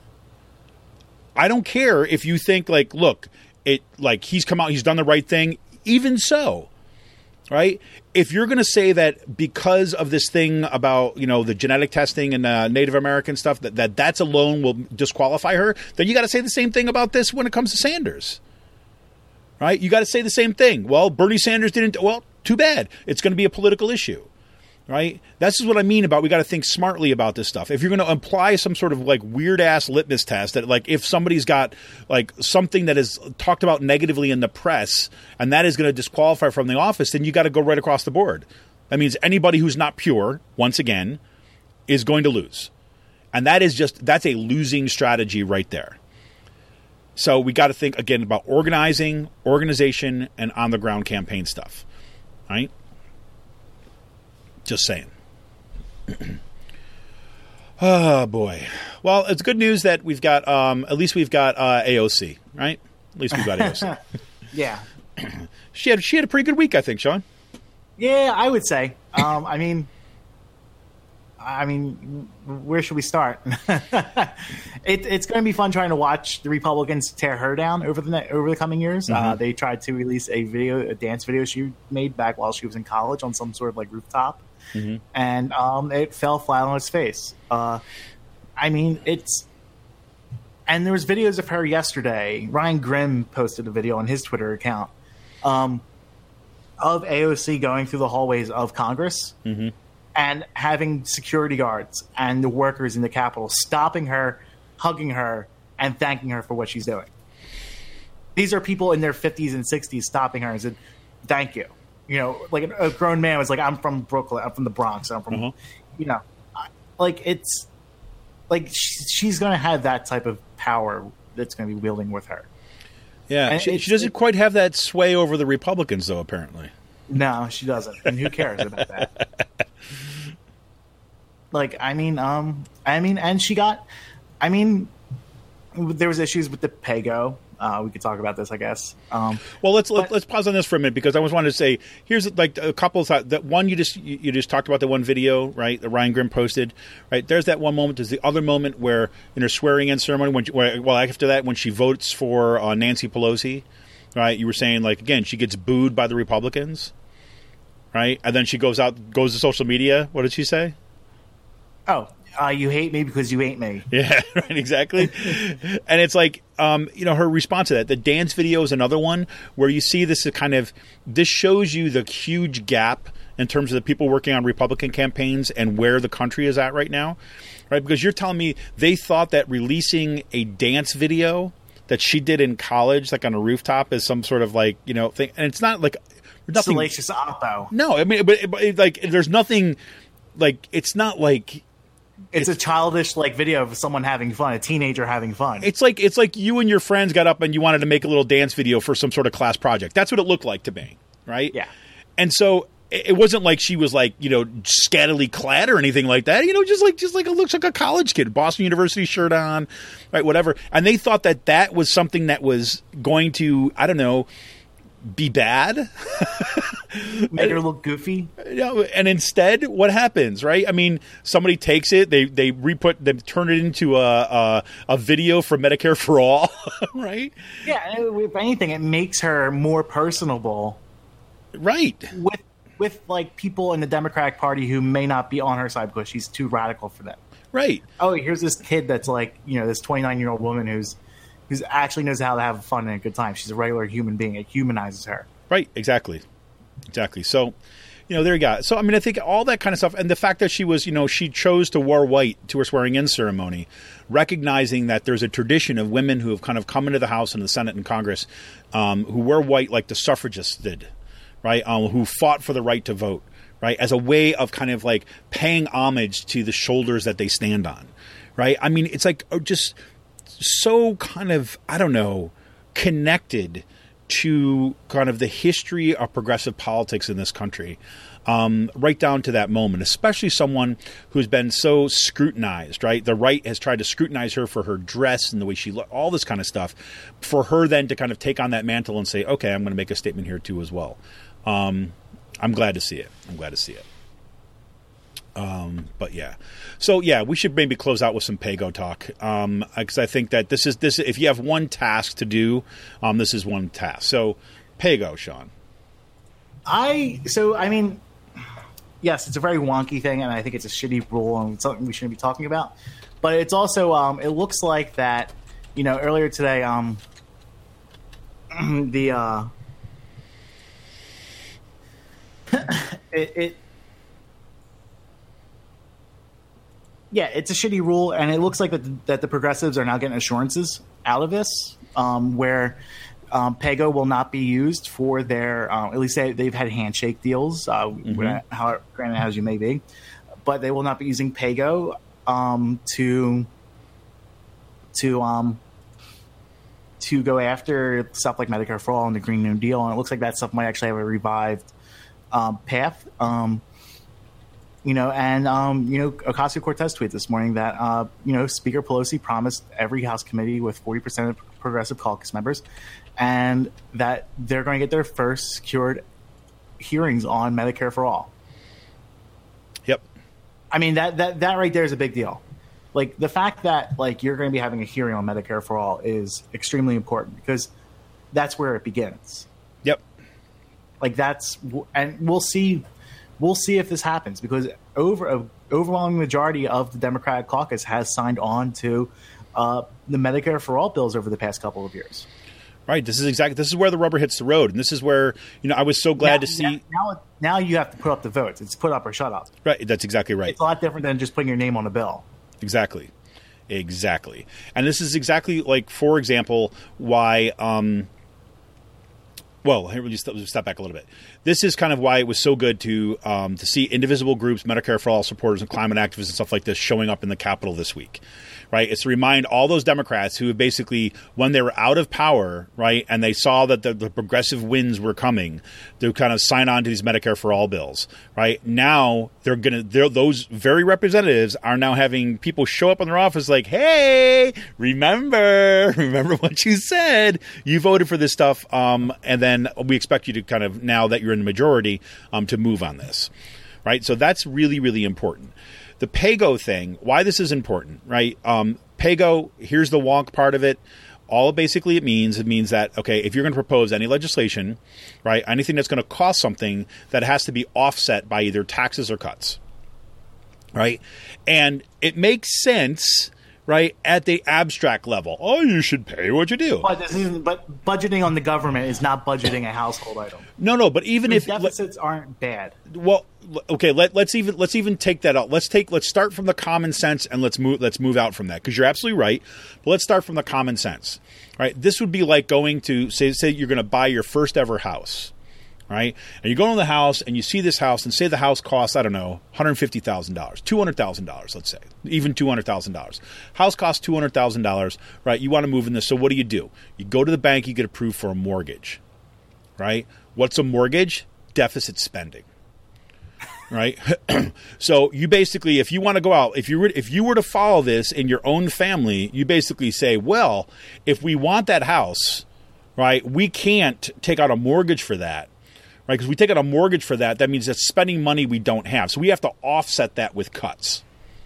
I don't care if you think like, look, it like he's come out, he's done the right thing. Even so, right? If you're going to say that because of this thing about, you know, the genetic testing and uh, Native American stuff, that, that that's alone will disqualify her, then you got to say the same thing about this when it comes to Sanders, right? You got to say the same thing. Well, Bernie Sanders didn't. Well, too bad. It's going to be a political issue. Right? That's what I mean about we got to think smartly about this stuff. If you're going to apply some sort of like weird ass litmus test that like if somebody's got like something that is talked about negatively in the press and that is going to disqualify from the office, then you got to go right across the board. That means anybody who's not pure, once again, is going to lose. And that is just that's a losing strategy right there. So we got to think again about organizing, organization, and on the ground campaign stuff. Right? Just saying. Oh, boy. Well, it's good news that we've got, um, at least we've got uh, A O C, right? At least we've got A O C. Yeah. She had she had a pretty good week, I think, Sean. Yeah, I would say. Um, I mean, I mean, where should we start? it, it's going to be fun trying to watch the Republicans tear her down over the over the coming years. Mm-hmm. Uh, they tried to release a video, a dance video she made back while she was in college on some sort of like rooftop. Mm-hmm. And um, it fell flat on its face. Uh, I mean, it's and there was videos of her yesterday. Ryan Grimm posted a video on his Twitter account um, of A O C going through the hallways of Congress mm-hmm. and having security guards and the workers in the Capitol stopping her, hugging her, and thanking her for what she's doing. These are people in their fifties and sixties stopping her and said, "Thank you." You know, like a grown man was like, I'm from Brooklyn, I'm from the Bronx, I'm from, mm-hmm. you know, like it's like she, she's going to have that type of power that's going to be wielding with her. Yeah, she, she doesn't it, quite have that sway over the Republicans, though, apparently. No, she doesn't. And who cares about that? Like, I mean, um, I mean, and she got, I mean, there was issues with the PAYGO. Uh, we could talk about this, I guess. Um, well, let's but, let's pause on this for a minute because I just wanted to say here's like a couple of thoughts. That one you just you, you just talked about the one video, right? That Ryan Grimm posted, right? There's that one moment. There's the other moment where in her swearing-in ceremony, when where, well after that when she votes for uh, Nancy Pelosi, right? You were saying like again she gets booed by the Republicans, right? And then she goes out goes to social media. What did she say? Oh. Uh, you hate me because you hate me. Yeah, right, exactly. And it's like, um, you know, her response to that. The dance video is another one where you see this kind of, this shows you the huge gap in terms of the people working on Republican campaigns and where the country is at right now, right? Because you're telling me they thought that releasing a dance video that she did in college, like on a rooftop, is some sort of like, you know, thing. And it's not like nothing. Salacious oppo. No, I mean, but, but like, there's nothing like, it's not like, It's, it's a childish like video of someone having fun, a teenager having fun. It's like it's like you and your friends got up and you wanted to make a little dance video for some sort of class project. That's what it looked like to me, right? Yeah. And so it wasn't like she was like, you know, scantily clad or anything like that. You know, just like just like it looks like a college kid, Boston University shirt on, right? Whatever. And they thought that that was something that was going to, I don't know, be bad. Make her look goofy. You know, and instead, what happens, right? I mean, somebody takes it, they they re-put, they turn it into a a, a video for Medicare for All, right? Yeah, if anything, it makes her more personable. Right. With with like people in the Democratic Party who may not be on her side because she's too radical for them. Right. Oh, here's this kid that's like, you know, this twenty-nine-year-old woman who's who's actually knows how to have fun and a good time. She's a regular human being. It humanizes her. Right. Exactly. Exactly. So, you know, there you go. So, I mean, I think all that kind of stuff, and the fact that she was, you know, she chose to wear white to her swearing-in ceremony, recognizing that there's a tradition of women who have kind of come into the House and the Senate and Congress um, who wear white like the suffragists did, right, um, who fought for the right to vote, right, as a way of kind of like paying homage to the shoulders that they stand on, right? I mean, it's like just so kind of, I don't know, connected to kind of the history of progressive politics in this country, um, right down to that moment, especially someone who's been so scrutinized, right? The right has tried to scrutinize her for her dress and the way she looked, all this kind of stuff, for her then to kind of take on that mantle and say, okay, I'm going to make a statement here too as well. Um, I'm glad to see it. I'm glad to see it. Um, but yeah, so yeah, we should maybe close out with some Pago talk. Um, cause I think that this is, this, if you have one task to do, um, this is one task. So Pago, Sean. I, so, I mean, yes, it's a very wonky thing and I think it's a shitty rule and it's something we shouldn't be talking about, but it's also, um, it looks like that, you know, earlier today, um, the, uh, it, it, yeah, it's a shitty rule, and it looks like that the, that the progressives are now getting assurances out of this, um, where um, Pago will not be used for their. Um, at least they, they've had handshake deals, uh, mm-hmm. how granted as you may be, but they will not be using Pago um, to to um, to go after stuff like Medicare for All and the Green New Deal, and it looks like that stuff might actually have a revived um, path. Um, You know, and, um, you know, Ocasio-Cortez tweeted this morning that, uh, you know, Speaker Pelosi promised every House committee with forty percent of progressive caucus members and that they're going to get their first secured hearings on Medicare for All. Yep. I mean, that, that, that right there is a big deal. Like, the fact that, like, you're going to be having a hearing on Medicare for All is extremely important because that's where it begins. Yep. Like, that's – and we'll see – We'll see if this happens because over a overwhelming majority of the Democratic caucus has signed on to uh, the Medicare for All bills over the past couple of years. Right. This is exactly this is where the rubber hits the road, and this is where you know I was so glad now, to see. Now, now, now you have to put up the votes. It's put up or shut up. Right. That's exactly right. It's a lot different than just putting your name on a bill. Exactly. Exactly. And this is exactly like, for example, why. Um, Well, here we'll just step back a little bit. This is kind of why it was so good to um, to see indivisible groups, Medicare for All supporters, and climate activists and stuff like this showing up in the Capitol this week, right? It's to remind all those Democrats who basically, when they were out of power, right, and they saw that the, the progressive winds were coming, to kind of sign on to these Medicare for All bills, right? Now they're gonna, they're, those very representatives are now having people show up in their office like, hey, remember, remember what you said, you voted for this stuff, um, and then we expect you to kind of, now that you're in the majority, um, to move on this, right? So that's really, really important. The Pago thing, why this is important, right? Um, Pago, here's the wonk part of it. All basically it means, it means that, okay, if you're going to propose any legislation, right, anything that's going to cost something, that has to be offset by either taxes or cuts, right? And it makes sense, right, at the abstract level. Oh, you should pay what you do. But, this isn't, but budgeting on the government is not budgeting a household item. No, no, but even the if deficits le- aren't bad. Well, okay, let, let's even let's even take that out. Let's take let's start from the common sense and let's move let's move out from that because you're absolutely right. But let's start from the common sense. Right? This would be like going to say say you're going to buy your first ever house. Right? And you go into the house and you see this house and say the house costs, I don't know, one hundred fifty thousand dollars, two hundred thousand dollars, let's say, even two hundred thousand dollars. House costs two hundred thousand dollars, right? You want to move in this. So what do you do? You go to the bank, you get approved for a mortgage, right? What's a mortgage? Deficit spending, right? So you basically, if you want to go out, if you were, if you were to follow this in your own family, you basically say, well, if we want that house, right? We can't take out a mortgage for that, right? Because we take out a mortgage for that, that means that's spending money we don't have. So we have to offset that with cuts,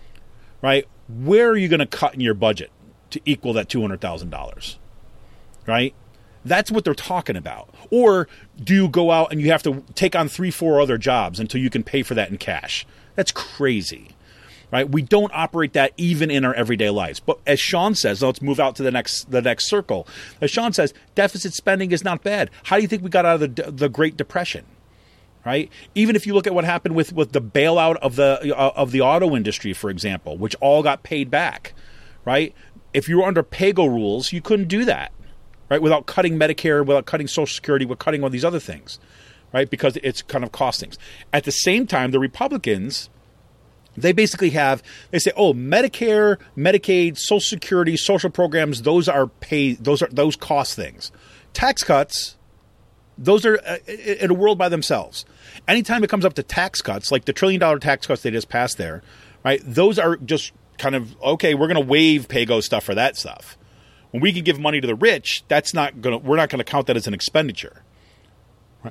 right? Where are you going to cut in your budget to equal that two hundred thousand dollars, right? That's what they're talking about. Or do you go out and you have to take on three, four other jobs until you can pay for that in cash? That's crazy, right? We don't operate that even in our everyday lives. But as Sean says, let's move out to the next the next circle. As Sean says, deficit spending is not bad. How do you think we got out of the the Great Depression, right? Even if you look at what happened with, with the bailout of the uh, of the auto industry, for example, which all got paid back, right? If you were under PAYGO rules, you couldn't do that. Right, without cutting Medicare, without cutting Social Security, without cutting all these other things, right? Because it's kind of cost things. At the same time, the Republicans, they basically have, they say, oh, Medicare, Medicaid, Social Security, social programs, those are pay, those are those cost things. Tax cuts, those are uh, in a world by themselves. Anytime it comes up to tax cuts, like the trillion dollar tax cuts they just passed there, right? Those are just kind of okay. We're going to waive PAYGO stuff for that stuff. When we can give money to the rich, that's not going to. We're not going to count that as an expenditure. Right?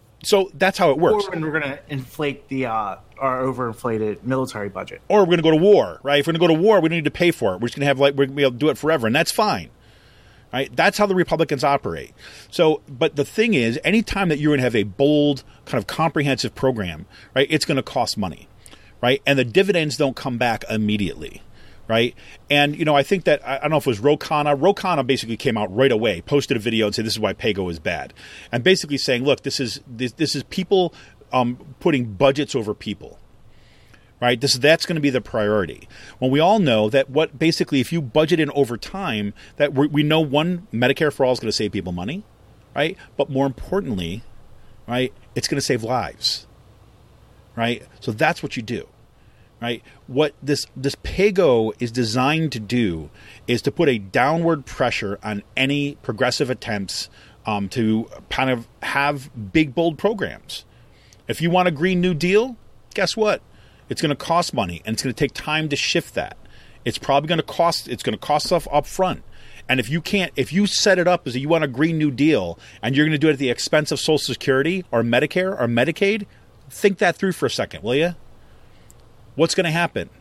So that's how it works. Or when we're going to inflate the uh, our overinflated military budget, or we're going to go to war, right? If we're going to go to war, we don't need to pay for it. We're just going to have like we're going to be able to do it forever, and that's fine, right? That's how the Republicans operate. So, but the thing is, anytime that you're going to have a bold, kind of comprehensive program, right? It's going to cost money, right? And the dividends don't come back immediately. Right. And, you know, I think that I don't know if it was Ro Khanna. Ro Khanna basically came out right away, posted a video and said, this is why PAYGO is bad. And basically saying, look, this is this, this is people um, putting budgets over people. Right. This that's going to be the priority. Well, we all know that what basically if you budget in over time, that we we know, one, Medicare for all is going to save people money. Right. But more importantly, right, it's going to save lives. Right. So that's what you do. Right. What this this PAYGO is designed to do is to put a downward pressure on any progressive attempts um, to kind of have big, bold programs. If you want a Green New Deal, guess what? It's going to cost money, and it's going to take time to shift that. It's probably going to cost. It's going to cost stuff up front. And if you can't, if you set it up as you want a Green New Deal, and you're going to do it at the expense of Social Security or Medicare or Medicaid, think that through for a second, will you? What's going to happen?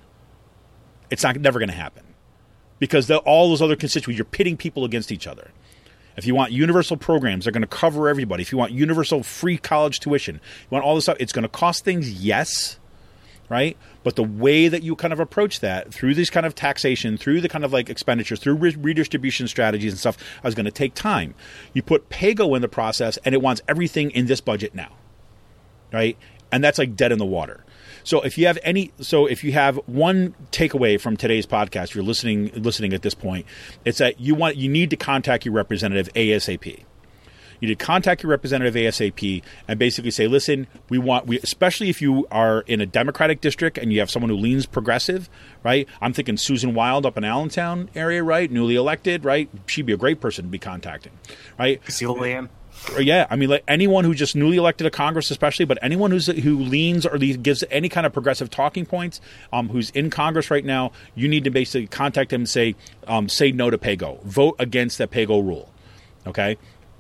It's not never going to happen because the, all those other constituents, you're pitting people against each other. If you want universal programs, they're going to cover everybody. If you want universal free college tuition, you want all this stuff, it's going to cost things, yes, right? But the way that you kind of approach that through this kind of taxation, through the kind of like expenditures, through re- redistribution strategies and stuff, is going to take time. You put PAYGO in the process, and it wants everything in this budget now, right? And that's like dead in the water. So if you have any, so if you have one takeaway from today's podcast, if you're listening, listening at this point, it's that you want, you need to contact your representative ASAP. You need to contact your representative ASAP and basically say, listen, we want, we, especially if you are in a Democratic district and you have someone who leans progressive, right? I'm thinking Susan Wild up in Allentown area, right? Newly elected, right? She'd be a great person to be contacting, right? Castillan. Yeah, I mean, like anyone who's just newly elected to Congress, especially, but anyone who's who leans or gives any kind of progressive talking points, um, who's in Congress right now, you need to basically contact him and say, um, say no to PAYGO, vote against that PAYGO rule. Okay.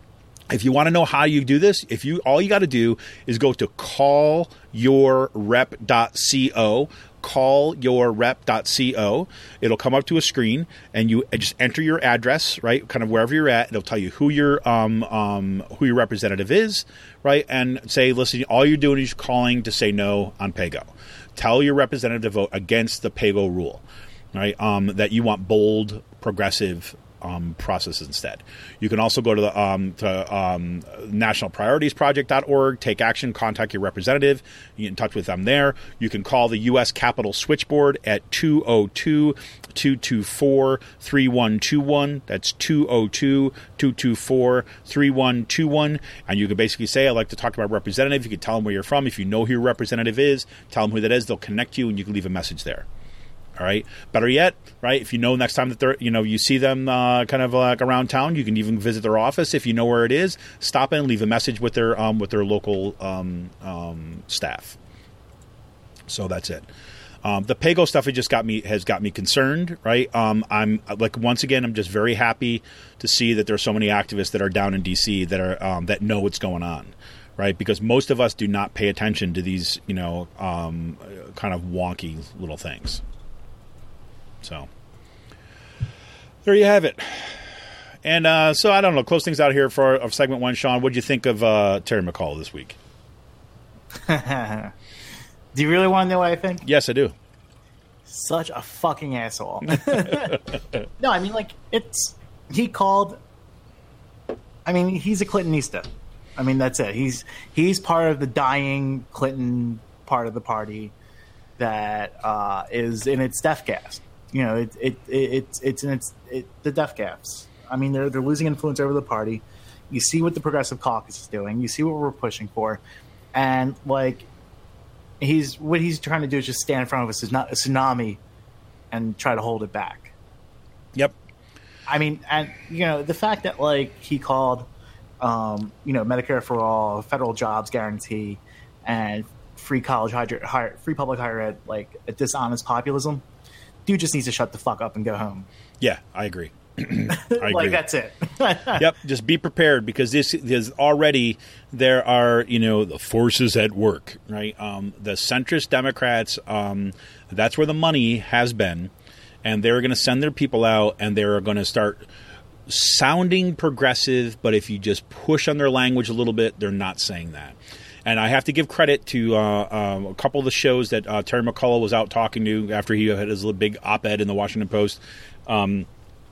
If you want to know how you do this, if you all you got to do is go to call your rep dot co. call your rep dot co. It'll come up to a screen, and you just enter your address, right, kind of wherever you're at. It'll tell you who your um, um, who your representative is, right, and say, listen, all you're doing is calling to say no on PAYGO. Tell your representative to vote against the PAYGO rule, right, um, that you want bold, progressive Um, process instead. You can also go to the um, to um, national priorities project dot org, take action, contact your representative, you get in touch with them there. You can call the U S Capitol switchboard at two oh two, two two four, three one two one. That's two oh two, two two four, three one two one. And you can basically say, I'd like to talk to my representative. You can tell them where you're from. If you know who your representative is, tell them who that is. They'll connect you, and you can leave a message there. All right. Better yet, right? If you know next time that they're, you know, you see them uh, kind of like around town, you can even visit their office. If you know where it is, stop in, leave a message with their um, with their local um, um, staff. So that's it. Um, the Pago stuff has just got me has got me concerned, right? Um, I'm like once again, I'm just very happy to see that there are so many activists that are down in D C that are um, that know what's going on, right? Because most of us do not pay attention to these, you know, um, kind of wonky little things. So there you have it. And uh, so I don't know. Close things out here for of segment one. Sean, what did you think of uh, Terry McAuliffe this week? Do you really want to know what I think? Yes, I do. Such a fucking asshole. No, I mean, like, it's... He called... I mean, he's a Clintonista. I mean, that's it. He's he's part of the dying Clinton part of the party that uh, is in its death gasp. You know, it, it, it, it's it's in its it, the death gasps. I mean, they're they're losing influence over the party. You see what the Progressive Caucus is doing. You see what we're pushing for, and like, he's what he's trying to do is just stand in front of us is not a tsunami, and try to hold it back. Yep. I mean, and you know, the fact that like he called, um, you know, Medicare for all, federal jobs guarantee, and free college higher, higher free public higher ed like a dishonest populism. Dude just needs to shut the fuck up and go home. Yeah, I agree. I agree. Like, that's it. Yep, just be prepared because this is already there are, you know, the forces at work, right? Um, the centrist Democrats, um, that's where the money has been, and they're going to send their people out and they're going to start sounding progressive, but if you just push on their language a little bit, they're not saying that. And I have to give credit to uh, um, a couple of the shows that uh, Terry McAuliffe was out talking to after he had his little big op-ed in the Washington Post. Um,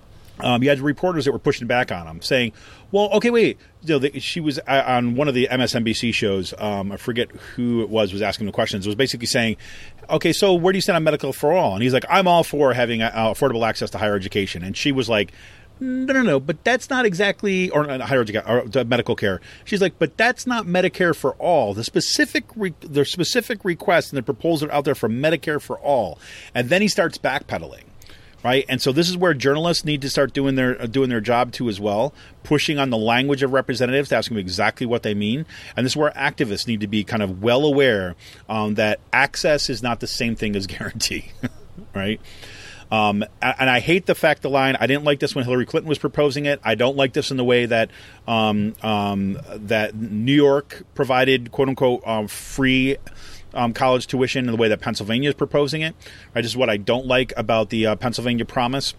um, you had reporters that were pushing back on him, saying, well, okay, wait. You know, the, she was uh, on one of the M S N B C shows. Um, I forget who it was was asking the questions. It was basically saying, okay, so where do you stand on Medicare for all? And he's like, I'm all for having uh, affordable access to higher education. And she was like, no, no, no, but that's not exactly, or uh, higher education, or uh, medical care. She's like, but that's not Medicare for all. The specific, re- the specific requests and the proposals are out there for Medicare for all. And then he starts backpedaling, right? And so this is where journalists need to start doing their uh, doing their job too as well, pushing on the language of representatives, asking them exactly what they mean. And this is where activists need to be kind of well aware um, that access is not the same thing as guarantee, right? Um, and I hate the fact the line. I didn't like this when Hillary Clinton was proposing it. I don't like this in the way that um, um, that New York provided "quote unquote" um, free um, college tuition in the way that Pennsylvania is proposing it. Right, this is what I don't like about the uh, Pennsylvania promise.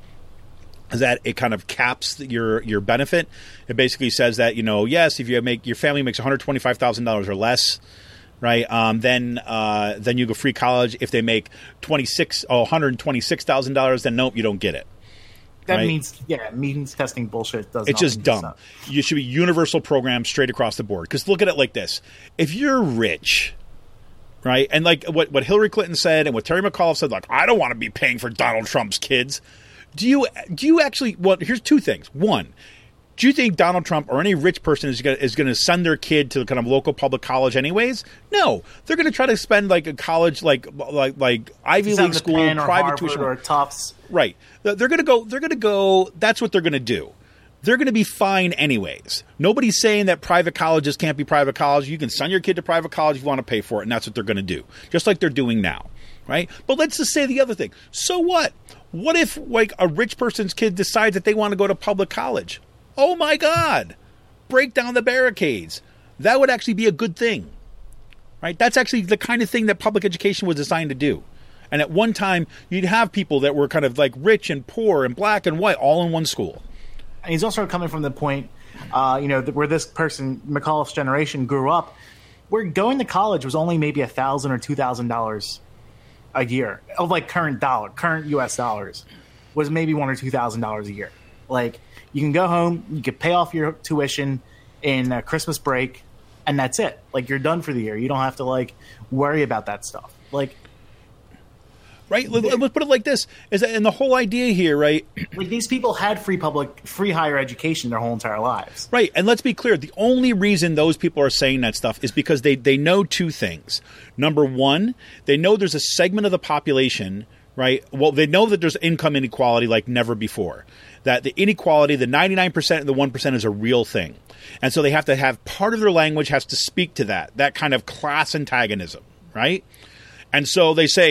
Is that it kind of caps your your benefit. It basically says that, you know, yes, if you make your family makes one hundred twenty-five thousand dollars or less. Right, um, then uh, then you go free college. If they make twenty six, oh, one hundred twenty six thousand dollars, then nope, you don't get it. That right? means yeah, means testing bullshit. Does it's just dumb. You should be universal programs straight across the board. Because look at it like this: if you're rich, right, and like what what Hillary Clinton said and what Terry McAuliffe said, like I don't want to be paying for Donald Trump's kids. Do you do you actually? Well, here's two things. One. Do you think Donald Trump or any rich person is going is going to send their kid to the kind of local public college anyways? No, they're going to try to spend like a college, like like like Ivy League school, private tuition, or Tufts. Right? They're going to go. They're going to go. That's what they're going to do. They're going to be fine anyways. Nobody's saying that private colleges can't be private college. You can send your kid to private college if you want to pay for it, and that's what they're going to do, just like they're doing now. Right? But let's just say the other thing. So what? What if like a rich person's kid decides that they want to go to public college? Oh, my God. Break down the barricades. That would actually be a good thing, right? That's actually the kind of thing that public education was designed to do. And at one time, you'd have people that were kind of like rich and poor and black and white all in one school. And he's also coming from the point, uh, you know, where this person, McAuliffe's generation, grew up, where going to college was only maybe a thousand or two thousand dollars a year of like current dollar, current U S dollars, was maybe one or two thousand dollars a year. Like, you can go home, you can pay off your tuition in uh, Christmas break, and that's it. Like, you're done for the year. You don't have to, like, worry about that stuff. Like, right? Let's put it like this. Is that, and the whole idea here, right? Like, these people had free public, free higher education their whole entire lives. Right. And let's be clear. The only reason those people are saying that stuff is because they, they know two things. Number one, they know there's a segment of the population, right? Well, they know that there's income inequality like never before. That the inequality, the ninety-nine percent and the one percent is a real thing. And so they have to have part of their language has to speak to that, that kind of class antagonism, right? And so they say,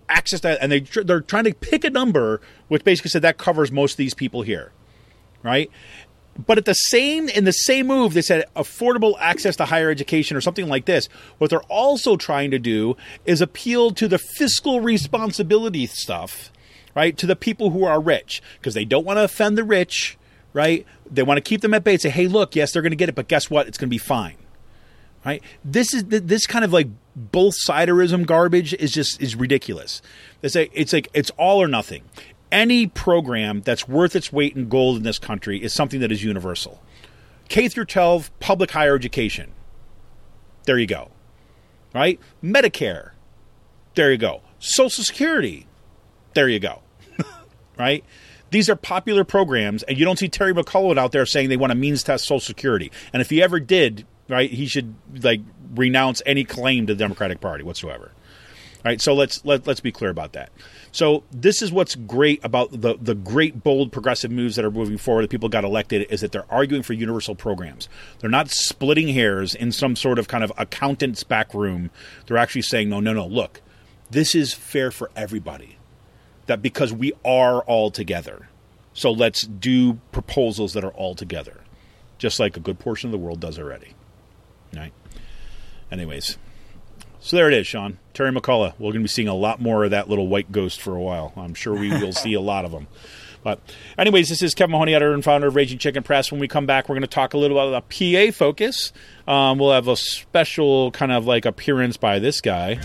access to, and they they're trying to pick a number which basically said that covers most of these people here, right? But at the same in the same move, they said affordable access to higher education or something like this. What they're also trying to do is appeal to the fiscal responsibility stuff, right? To the people who are rich, because they don't want to offend the rich, right? They want to keep them at bay and say, hey, look, yes, they're going to get it, but guess what? It's going to be fine, right? This is this kind of like both siderism garbage is just is ridiculous. It's like it's like it's all or nothing. Any program that's worth its weight in gold in this country is something that is universal. K through twelve, public higher education. There you go. Right? Medicare. There you go. Social Security. There you go. Right? These are popular programs, and you don't see Terry McAuliffe out there saying they want to means test Social Security. And if he ever did, right, he should like renounce any claim to the Democratic Party whatsoever. Right? So let's let, let's be clear about that. So this is what's great about the, the great, bold, progressive moves that are moving forward that people got elected is that they're arguing for universal programs. They're not splitting hairs in some sort of kind of accountant's back room. They're actually saying, no, no, no, look, this is fair for everybody. That because we are all together. So let's do proposals that are all together. Just like a good portion of the world does already. Right? Anyways. So there it is, Sean. Terry McAuliffe. We're going to be seeing a lot more of that little white ghost for a while. I'm sure we will see a lot of them. But anyways, this is Kevin Mahoney, editor and founder of Raging Chicken Press. When we come back, we're going to talk a little about the P A focus. Um, we'll have a special kind of like appearance by this guy.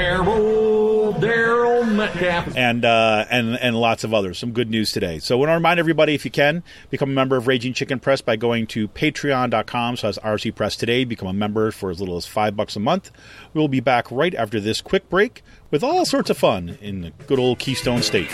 Daryl, Daryl Metcalf. And, uh, and, and lots of others. Some good news today. So I want to remind everybody, if you can, become a member of Raging Chicken Press by going to patreon dot com. So that's R C Press Today. Become a member for as little as five bucks a month. We'll be back right after this quick break with all sorts of fun in the good old Keystone State.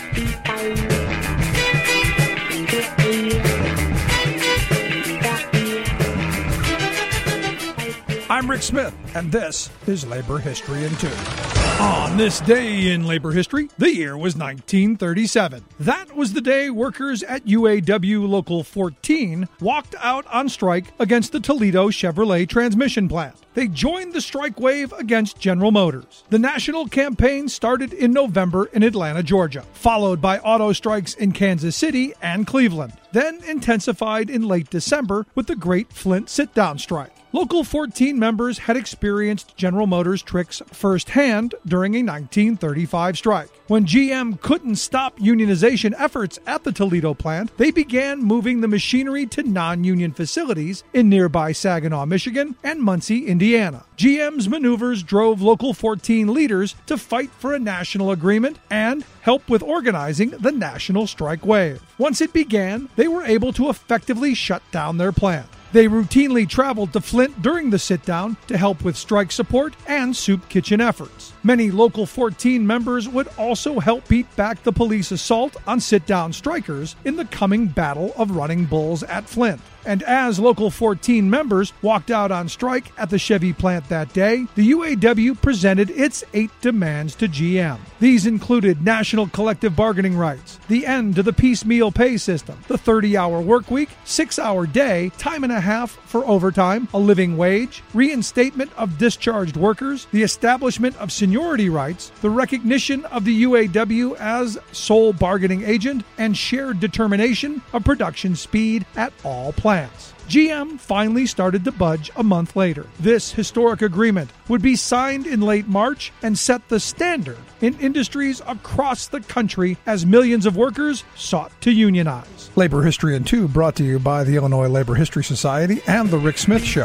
I'm Rick Smith, and this is Labor History in Two. On this day in labor history, the year was nineteen thirty-seven. That was the day workers at U A W Local fourteen walked out on strike against the Toledo Chevrolet transmission plant. They joined the strike wave against General Motors. The national campaign started in November in Atlanta, Georgia, followed by auto strikes in Kansas City and Cleveland, then intensified in late December with the Great Flint Sit-Down Strike. Local fourteen members had experienced General Motors' tricks firsthand during a nineteen thirty-five strike. When G M couldn't stop unionization efforts at the Toledo plant, they began moving the machinery to non-union facilities in nearby Saginaw, Michigan, and Muncie, Indiana. G M's maneuvers drove Local fourteen leaders to fight for a national agreement and help with organizing the national strike wave. Once it began, they were able to effectively shut down their plant. They routinely traveled to Flint during the sit-down to help with strike support and soup kitchen efforts. Many Local fourteen members would also help beat back the police assault on sit-down strikers in the coming Battle of Running Bulls at Flint. And as Local fourteen members walked out on strike at the Chevy plant that day, the U A W presented its eight demands to G M. These included national collective bargaining rights, the end to the piecemeal pay system, the thirty-hour work week, six-hour day, time and a half for overtime, a living wage, reinstatement of discharged workers, the establishment of seniority rights, the recognition of the U A W as sole bargaining agent, and shared determination of production speed at all plants. G M finally started to budge a month later. This historic agreement would be signed in late March and set the standard in industries across the country as millions of workers sought to unionize. Labor History in Two brought to you by the Illinois Labor History Society and The Rick Smith Show.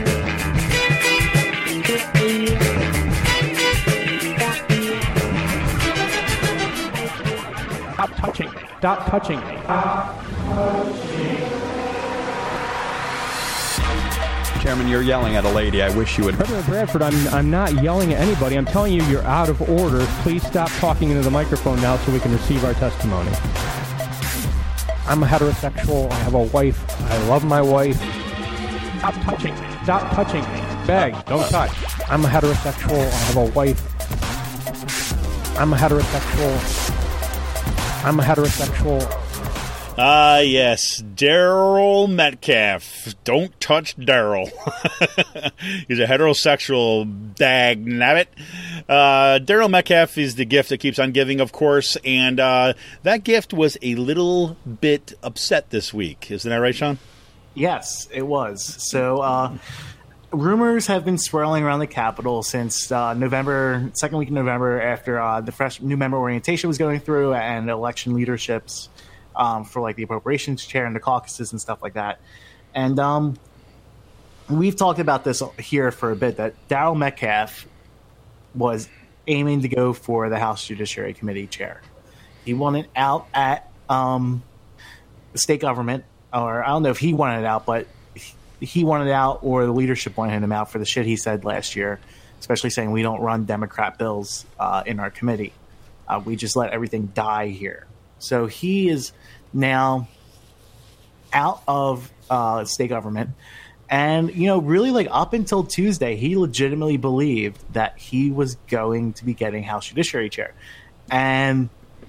Stop touching me. Stop touching me. Stop touching me. Chairman, you're yelling at a lady. I wish you would. President Bradford, I'm, I'm not yelling at anybody. I'm telling you, you're out of order. Please stop talking into the microphone now so we can receive our testimony. I'm a heterosexual. I have a wife. I love my wife. Stop touching me. Stop touching me. Beg. Don't touch. I'm a heterosexual. I have a wife. I'm a heterosexual. I'm a heterosexual. Ah, uh, yes, Daryl Metcalf. Don't touch Daryl. He's a heterosexual dag nabbit. Uh, Daryl Metcalf is the gift that keeps on giving, of course, and uh, that gift was a little bit upset this week. Isn't that right, Sean? Yes, it was. So, uh, rumors have been swirling around the Capitol since uh, November, second week in November, after uh, the fresh new member orientation was going through and election leaderships. Um, for like the appropriations chair and the caucuses and stuff like that. And um, we've talked about this here for a bit, that Daryl Metcalf was aiming to go for the House Judiciary Committee chair. He wanted out at um, the state government, or I don't know if he wanted it out, but he wanted out or the leadership wanted him out for the shit he said last year, especially saying we don't run Democrat bills uh, in our committee. Uh, we just let everything die here. So he is now out of uh, state government. And, you know, really, like, up until Tuesday, he legitimately believed that he was going to be getting House Judiciary Chair. And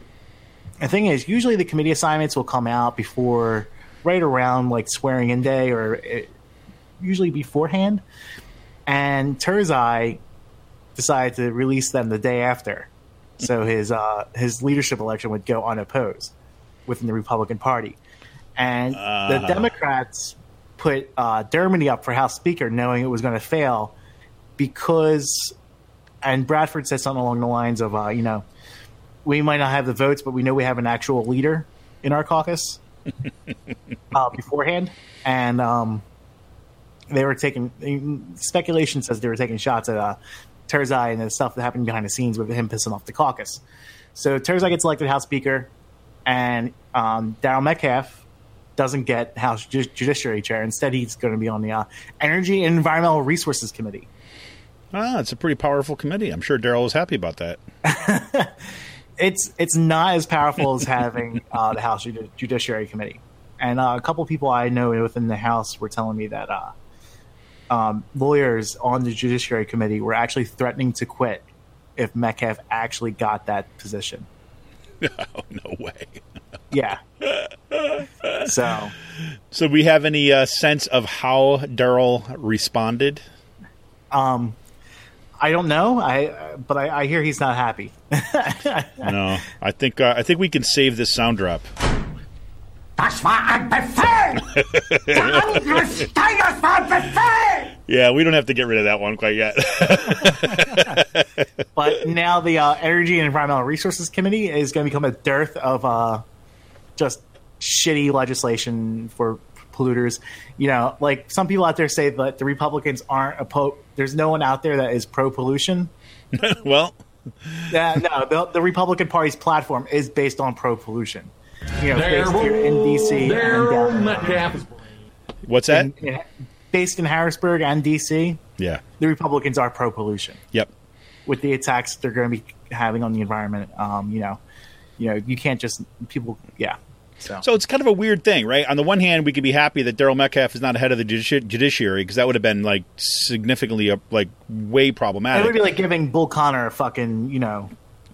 the thing is, usually the committee assignments will come out before, right around, like, swearing-in day, or it, usually beforehand. And Turzai decided to release them the day after. So his uh, his leadership election would go unopposed within the Republican Party. And uh. the Democrats put uh, Dermody up for House Speaker knowing it was going to fail because, and Bradford said something along the lines of, uh, you know, we might not have the votes, but we know we have an actual leader in our caucus uh, beforehand. And um, they were taking, speculation says they were taking shots at uh, Turzai and the stuff that happened behind the scenes with him pissing off the caucus. So Turzai gets elected House Speaker, and um, Daryl Metcalf doesn't get House Ju- Judiciary Chair. Instead, he's going to be on the uh, Energy and Environmental Resources Committee. Ah, it's a pretty powerful committee. I'm sure Daryl was happy about that. it's it's not as powerful as having uh, the House Judi- Judiciary Committee. And uh, a couple of people I know within the House were telling me that uh, Um, lawyers on the Judiciary Committee were actually threatening to quit if Metcalf actually got that position. Oh, no way. Yeah. So, so we have any uh, sense of how Daryl responded? Um, I don't know. I but I, I hear he's not happy. No, I think uh, I think we can save this sound drop. Das war ein Befehl! Der Angriff Steiners war ein Befehl! Yeah, we don't have to get rid of that one quite yet. But now the uh, Energy and Environmental Resources Committee is going to become a dearth of uh, just shitty legislation for polluters. You know, like some people out there say that the Republicans aren't opposed. There's no one out there that is pro-pollution. Well, yeah, no, the, the Republican Party's platform is based on pro-pollution. You know, based here in D C and uh, what's that? In, in, based in Harrisburg and D C. Yeah, the Republicans are pro-pollution. Yep. With the attacks they're going to be having on the environment, um, you know, you know, you can't just people. Yeah. So. so it's kind of a weird thing, right? On the one hand, we could be happy that Daryl Metcalf is not ahead of the judici- judiciary because that would have been like significantly, uh, like way problematic. It would be like giving Bull Connor a fucking, you know,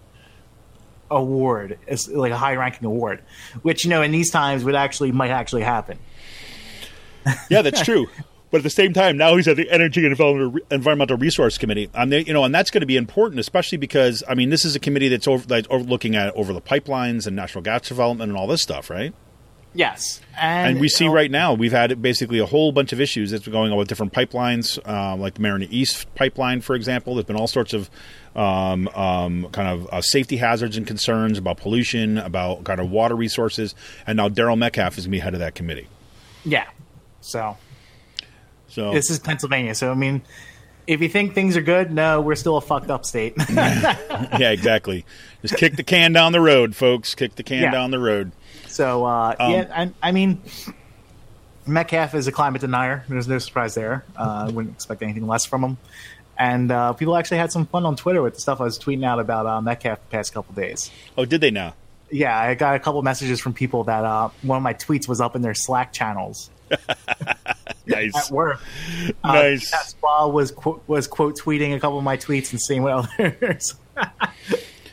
award, it's like a high-ranking award, which, you know, in these times would actually might actually happen. Yeah, that's true. But at the same time, now he's at the Energy and Environmental Resource Committee, and they, you know, and that's going to be important, especially because I mean, this is a committee that's over, that's over looking at over the pipelines and natural gas development and all this stuff, right? Yes, and, and we see right now we've had basically a whole bunch of issues that's going on with different pipelines, uh, like the Mariner East pipeline, for example. There's been all sorts of um, um, kind of uh, safety hazards and concerns about pollution, about kind of water resources, and now Daryl Metcalf is going to be head of that committee. Yeah, so. So this is Pennsylvania. So, I mean, if you think things are good, no, we're still a fucked up state. Yeah, exactly. Just kick the can down the road, folks. Kick the can yeah. down the road. So, uh, um, yeah, I, I mean, Metcalf is a climate denier. There's no surprise there. Uh, I wouldn't expect anything less from him. And uh, people actually had some fun on Twitter with the stuff I was tweeting out about uh, Metcalf the past couple days. Oh, did they now? Yeah, I got a couple messages from people that uh, one of my tweets was up in their Slack channels. Nice. At work. Nice. Uh, Spa was, qu- was quote tweeting a couple of my tweets and seeing what others.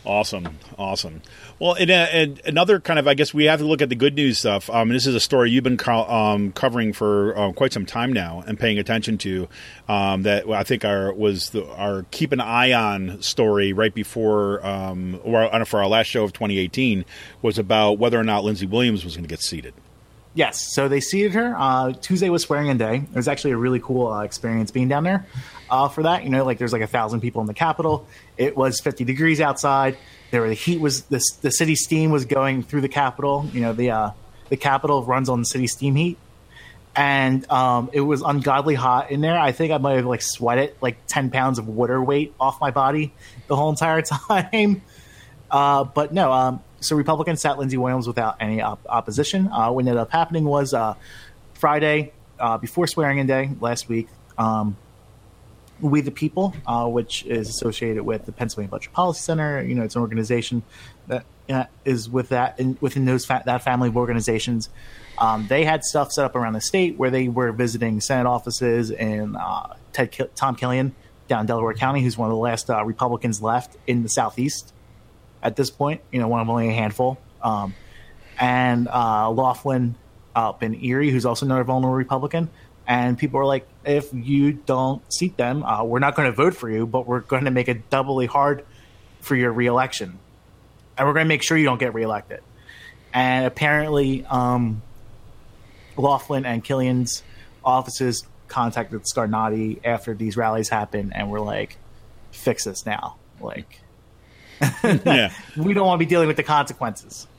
Awesome, awesome. Well, and, uh, and another kind of, I guess we have to look at the good news stuff. Um, this is a story you've been co- um, covering for uh, quite some time now and paying attention to. Um, that I think our was the, our keep an eye on story right before, um, or for our last show of twenty eighteen was about whether or not Lindsey Williams was going to get seated. Yes, so they seated her. Uh, Tuesday was swearing-in day. It was actually a really cool uh, experience being down there uh, for that. You know, like there's like a thousand people in the Capitol. It was fifty degrees outside. There were the heat was the the city steam was going through the Capitol. You know, the uh, the Capitol runs on the city steam heat, and um, it was ungodly hot in there. I think I might have like sweated like ten pounds of water weight off my body the whole entire time. Uh, but no. Um, So Republicans sat Lindsey Williams without any op- opposition. Uh, what ended up happening was uh, Friday, uh, before swearing-in day last week, um, We the People, uh, which is associated with the Pennsylvania Budget Policy Center, you know, it's an organization that uh, is with that in, within those fa- that family of organizations. Um, they had stuff set up around the state where they were visiting Senate offices and uh, Ted Ki- Tom Killian down in Delaware County, who's one of the last uh, Republicans left in the Southeast. At this point, you know, one of only a handful. Um, and uh, Laughlin up in Erie, who's also another vulnerable Republican. And people are like, if you don't seat them, uh, we're not going to vote for you, but we're going to make it doubly hard for your reelection. And we're going to make sure you don't get reelected. And apparently, um, Laughlin and Killian's offices contacted Scarnati after these rallies happened and were like, fix this now. Like... Yeah. We don't want to be dealing with the consequences.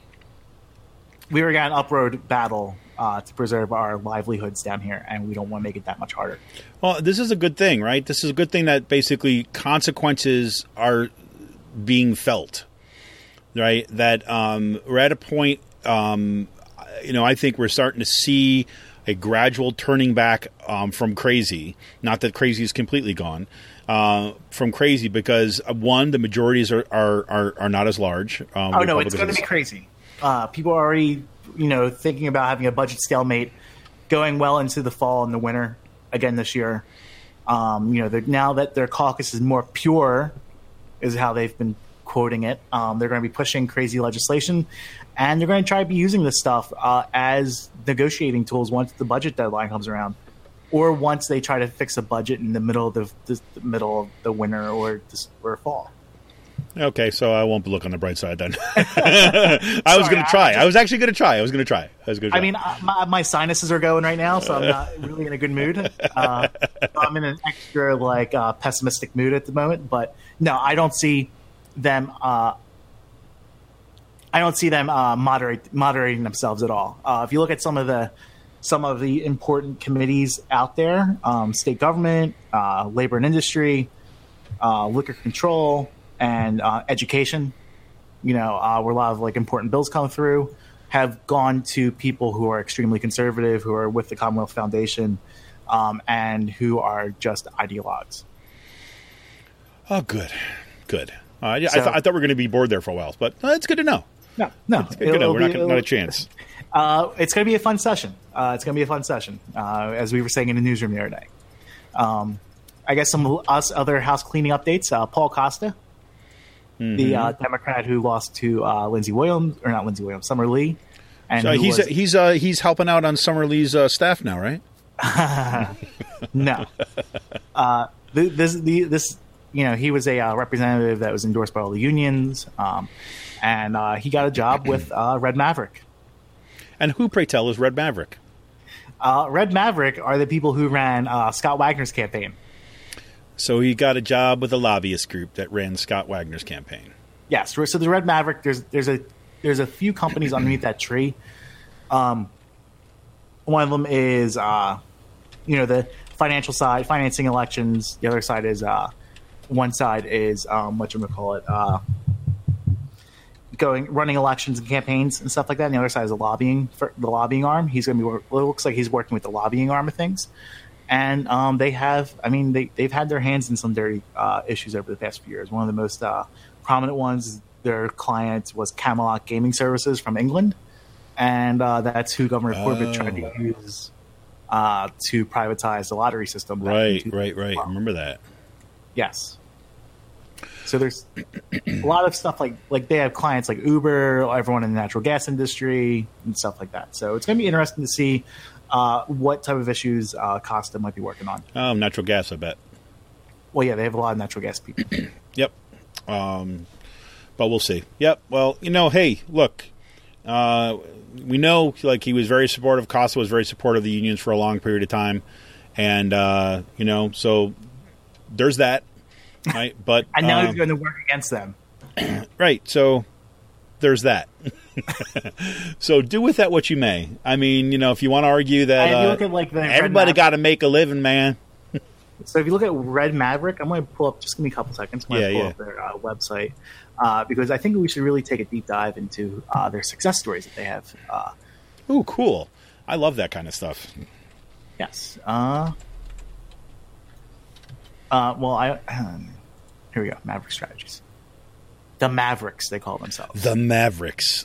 We were got an uproad battle uh, to preserve our livelihoods down here, and we don't want to make it that much harder. Well, this is a good thing, right? This is a good thing that basically consequences are being felt, right? That um, we're at a point, um, you know, I think we're starting to see a gradual turning back um, from crazy. Not that crazy is completely gone. Uh, from crazy because, uh, one, the majorities are, are, are, are not as large. Um, oh, no, it's going to be crazy. Uh, people are already, you know, thinking about having a budget stalemate going well into the fall and the winter again this year. Um, you know, now that their caucus is more pure, is how they've been quoting it. Um, they're going to be pushing crazy legislation, and they're going to try to be using this stuff uh, as negotiating tools once the budget deadline comes around. Or once they try to fix a budget in the middle of the, the, the middle of the winter or this, or fall. Okay, so I won't look on the bright side then. I Sorry, was going to try. I, just, I was actually going to try. I was going to try. I was going to. I mean, my, my sinuses are going right now, so I'm not really in a good mood. Uh, I'm in an extra like uh, pessimistic mood at the moment. But no, I don't see them. Uh, I don't see them uh, moderate moderating themselves at all. Uh, if you look at some of the. Some of the important committees out there, um, state government, uh, labor and industry, uh, liquor control, and uh, education, you know, uh, where a lot of like important bills come through, have gone to people who are extremely conservative, who are with the Commonwealth Foundation, um, and who are just ideologues. Oh, good. Good. Uh, yeah, so, I, th- I thought we were going to be bored there for a while, but uh, it's good to know. No, no. It's good to know. We're not, not a chance. Uh, it's going to be a fun session. Uh, it's going to be a fun session, uh, as we were saying in the newsroom the other day. Um, I guess some of us other house cleaning updates. Uh, Paul Costa, mm-hmm. the uh, Democrat who lost to uh, Lindsey Williams, or not Lindsey Williams, Summer Lee. And so he's was, he's uh, he's helping out on Summer Lee's uh, staff now, right? No. Uh, this the, this you know he was a uh, representative that was endorsed by all the unions, um, and uh, he got a job with uh, Red Maverick. And who, pray tell, is Red Maverick? Uh, Red Maverick are the people who ran uh, Scott Wagner's campaign. So he got a job with a lobbyist group that ran Scott Wagner's campaign. Yes. So the Red Maverick, there's there's a there's a few companies underneath that tree. Um, one of them is uh, you know the financial side, financing elections. The other side is uh, one side is um, what you call it. Uh, going running elections and campaigns and stuff like that. And the other side is the lobbying for the lobbying arm. He's going to be. It looks like he's working with the lobbying arm of things. And um, they have. I mean, they they've had their hands in some dirty uh, issues over the past few years. One of the most uh, prominent ones. Their client was Camelot Gaming Services from England, and uh, that's who Governor Corbett oh. tried to use uh, to privatize the lottery system. Right, right, right. I remember that. Yes. So there's a lot of stuff like like they have clients like Uber, everyone in the natural gas industry, and stuff like that. So it's going to be interesting to see uh, what type of issues uh, Costa might be working on. Oh, natural gas, I bet. Well, yeah, they have a lot of natural gas people. Yep. Um, but we'll see. Yep. Well, you know, hey, look, uh, we know like he was very supportive. Costa was very supportive of the unions for a long period of time. And, uh, you know, so there's that. Right. But and now um, he's going to work against them. Right. So there's that. So do with that what you may. I mean, you know, if you want to argue that And if you uh, look at, like, the everybody Red got to make a living, man. So if you look at Red Maverick, I'm going to pull up, just give me a couple seconds. I'm going to Yeah, pull yeah. up their uh, website uh, because I think we should really take a deep dive into uh, their success stories that they have. Uh, Ooh, cool. I love that kind of stuff. yes. Uh, uh, well, I um, here we go. Maverick Strategies. The Mavericks, they call themselves. The Mavericks.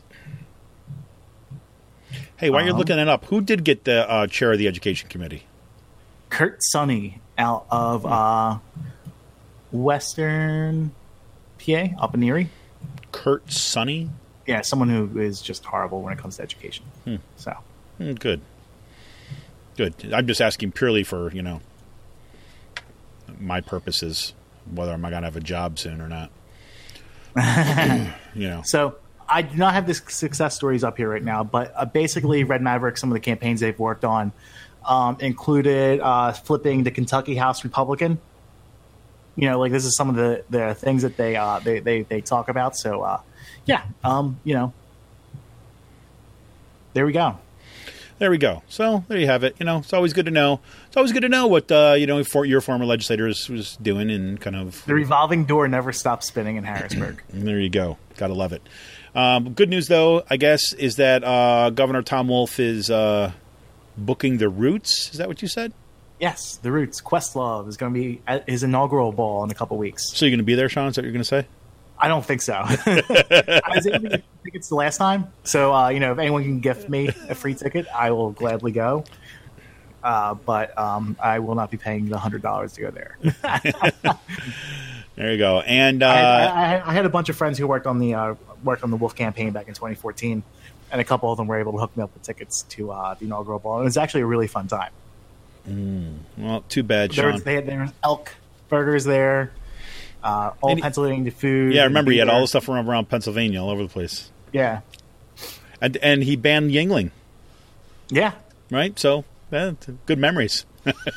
Hey, while you're Uh-huh. looking that up, who did get the uh, chair of the education committee? Kurt Sonny out of uh, Western P A, up in Erie. Kurt Sonny? Yeah, someone who is just horrible when it comes to education. Hmm. So, Mm, good. Good. I'm just asking purely for, you know, my purposes, whether am I going to have a job soon or not. You know. so I do not have the success stories up here right now, but uh, basically, Red Maverick, some of the campaigns they've worked on um, included uh, flipping the Kentucky House Republican. You know, like this is some of the, the things that they uh, they, they they talk about. So, uh, yeah, um, you know, there we go. There we go. So there you have it. You know, it's always good to know. It's always good to know what uh, you know for your former legislator was, was doing and kind of. The revolving door never stops spinning in Harrisburg. And there you go. Gotta love it. Um, good news, though, I guess, is that uh, Governor Tom Wolf is uh, booking the Roots. Is that what you said? Yes, the Roots. Questlove is going to be at his inaugural ball in a couple weeks. So you're going to be there, Sean? Is that what you're going to say? I don't think so. I was able to get tickets the last time, so uh, you know, if anyone can gift me a free ticket, I will gladly go. Uh, but um, I will not be paying the hundred dollars to go there. There you go. And uh, I, I, I had a bunch of friends who worked on the uh, worked on the Wolf campaign back in twenty fourteen, and a couple of them were able to hook me up with tickets to uh, the inaugural ball. It was actually a really fun time. mm, well, too bad, There Sean. was, they had there was elk burgers there, uh, all And he- Pennsylvania food. Yeah, I remember he had beer. all the stuff around, around Pennsylvania, all over the place. Yeah, And and he banned Yingling, yeah. right? So, eh, good memories.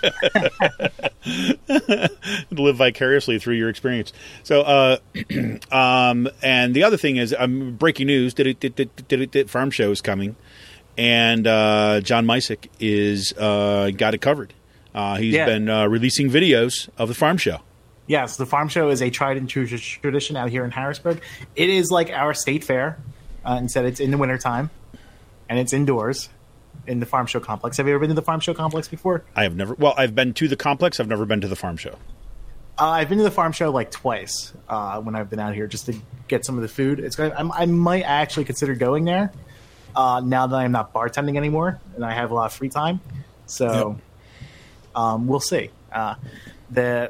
Live vicariously through your experience. So, uh, um, and the other thing is, um, breaking news: did it, did it, did it, did Farm Show is coming, and uh, John Misick is uh, got it covered. Uh, he's Yeah. been uh, releasing videos of the Farm Show. Yes, the farm show is a tried and true tradition out here in Harrisburg. It is like our state fair, uh, instead it's in the wintertime, and it's indoors in the farm show complex. Have you ever been to the farm show complex before? I have never. Well, I've been to the complex. I've never been to the Farm Show. Uh, I've been to the farm show like twice uh, when I've been out here just to get some of the food. It's gonna, I'm, I might actually consider going there uh, now that I'm not bartending anymore and I have a lot of free time. So um, we'll see. Uh, the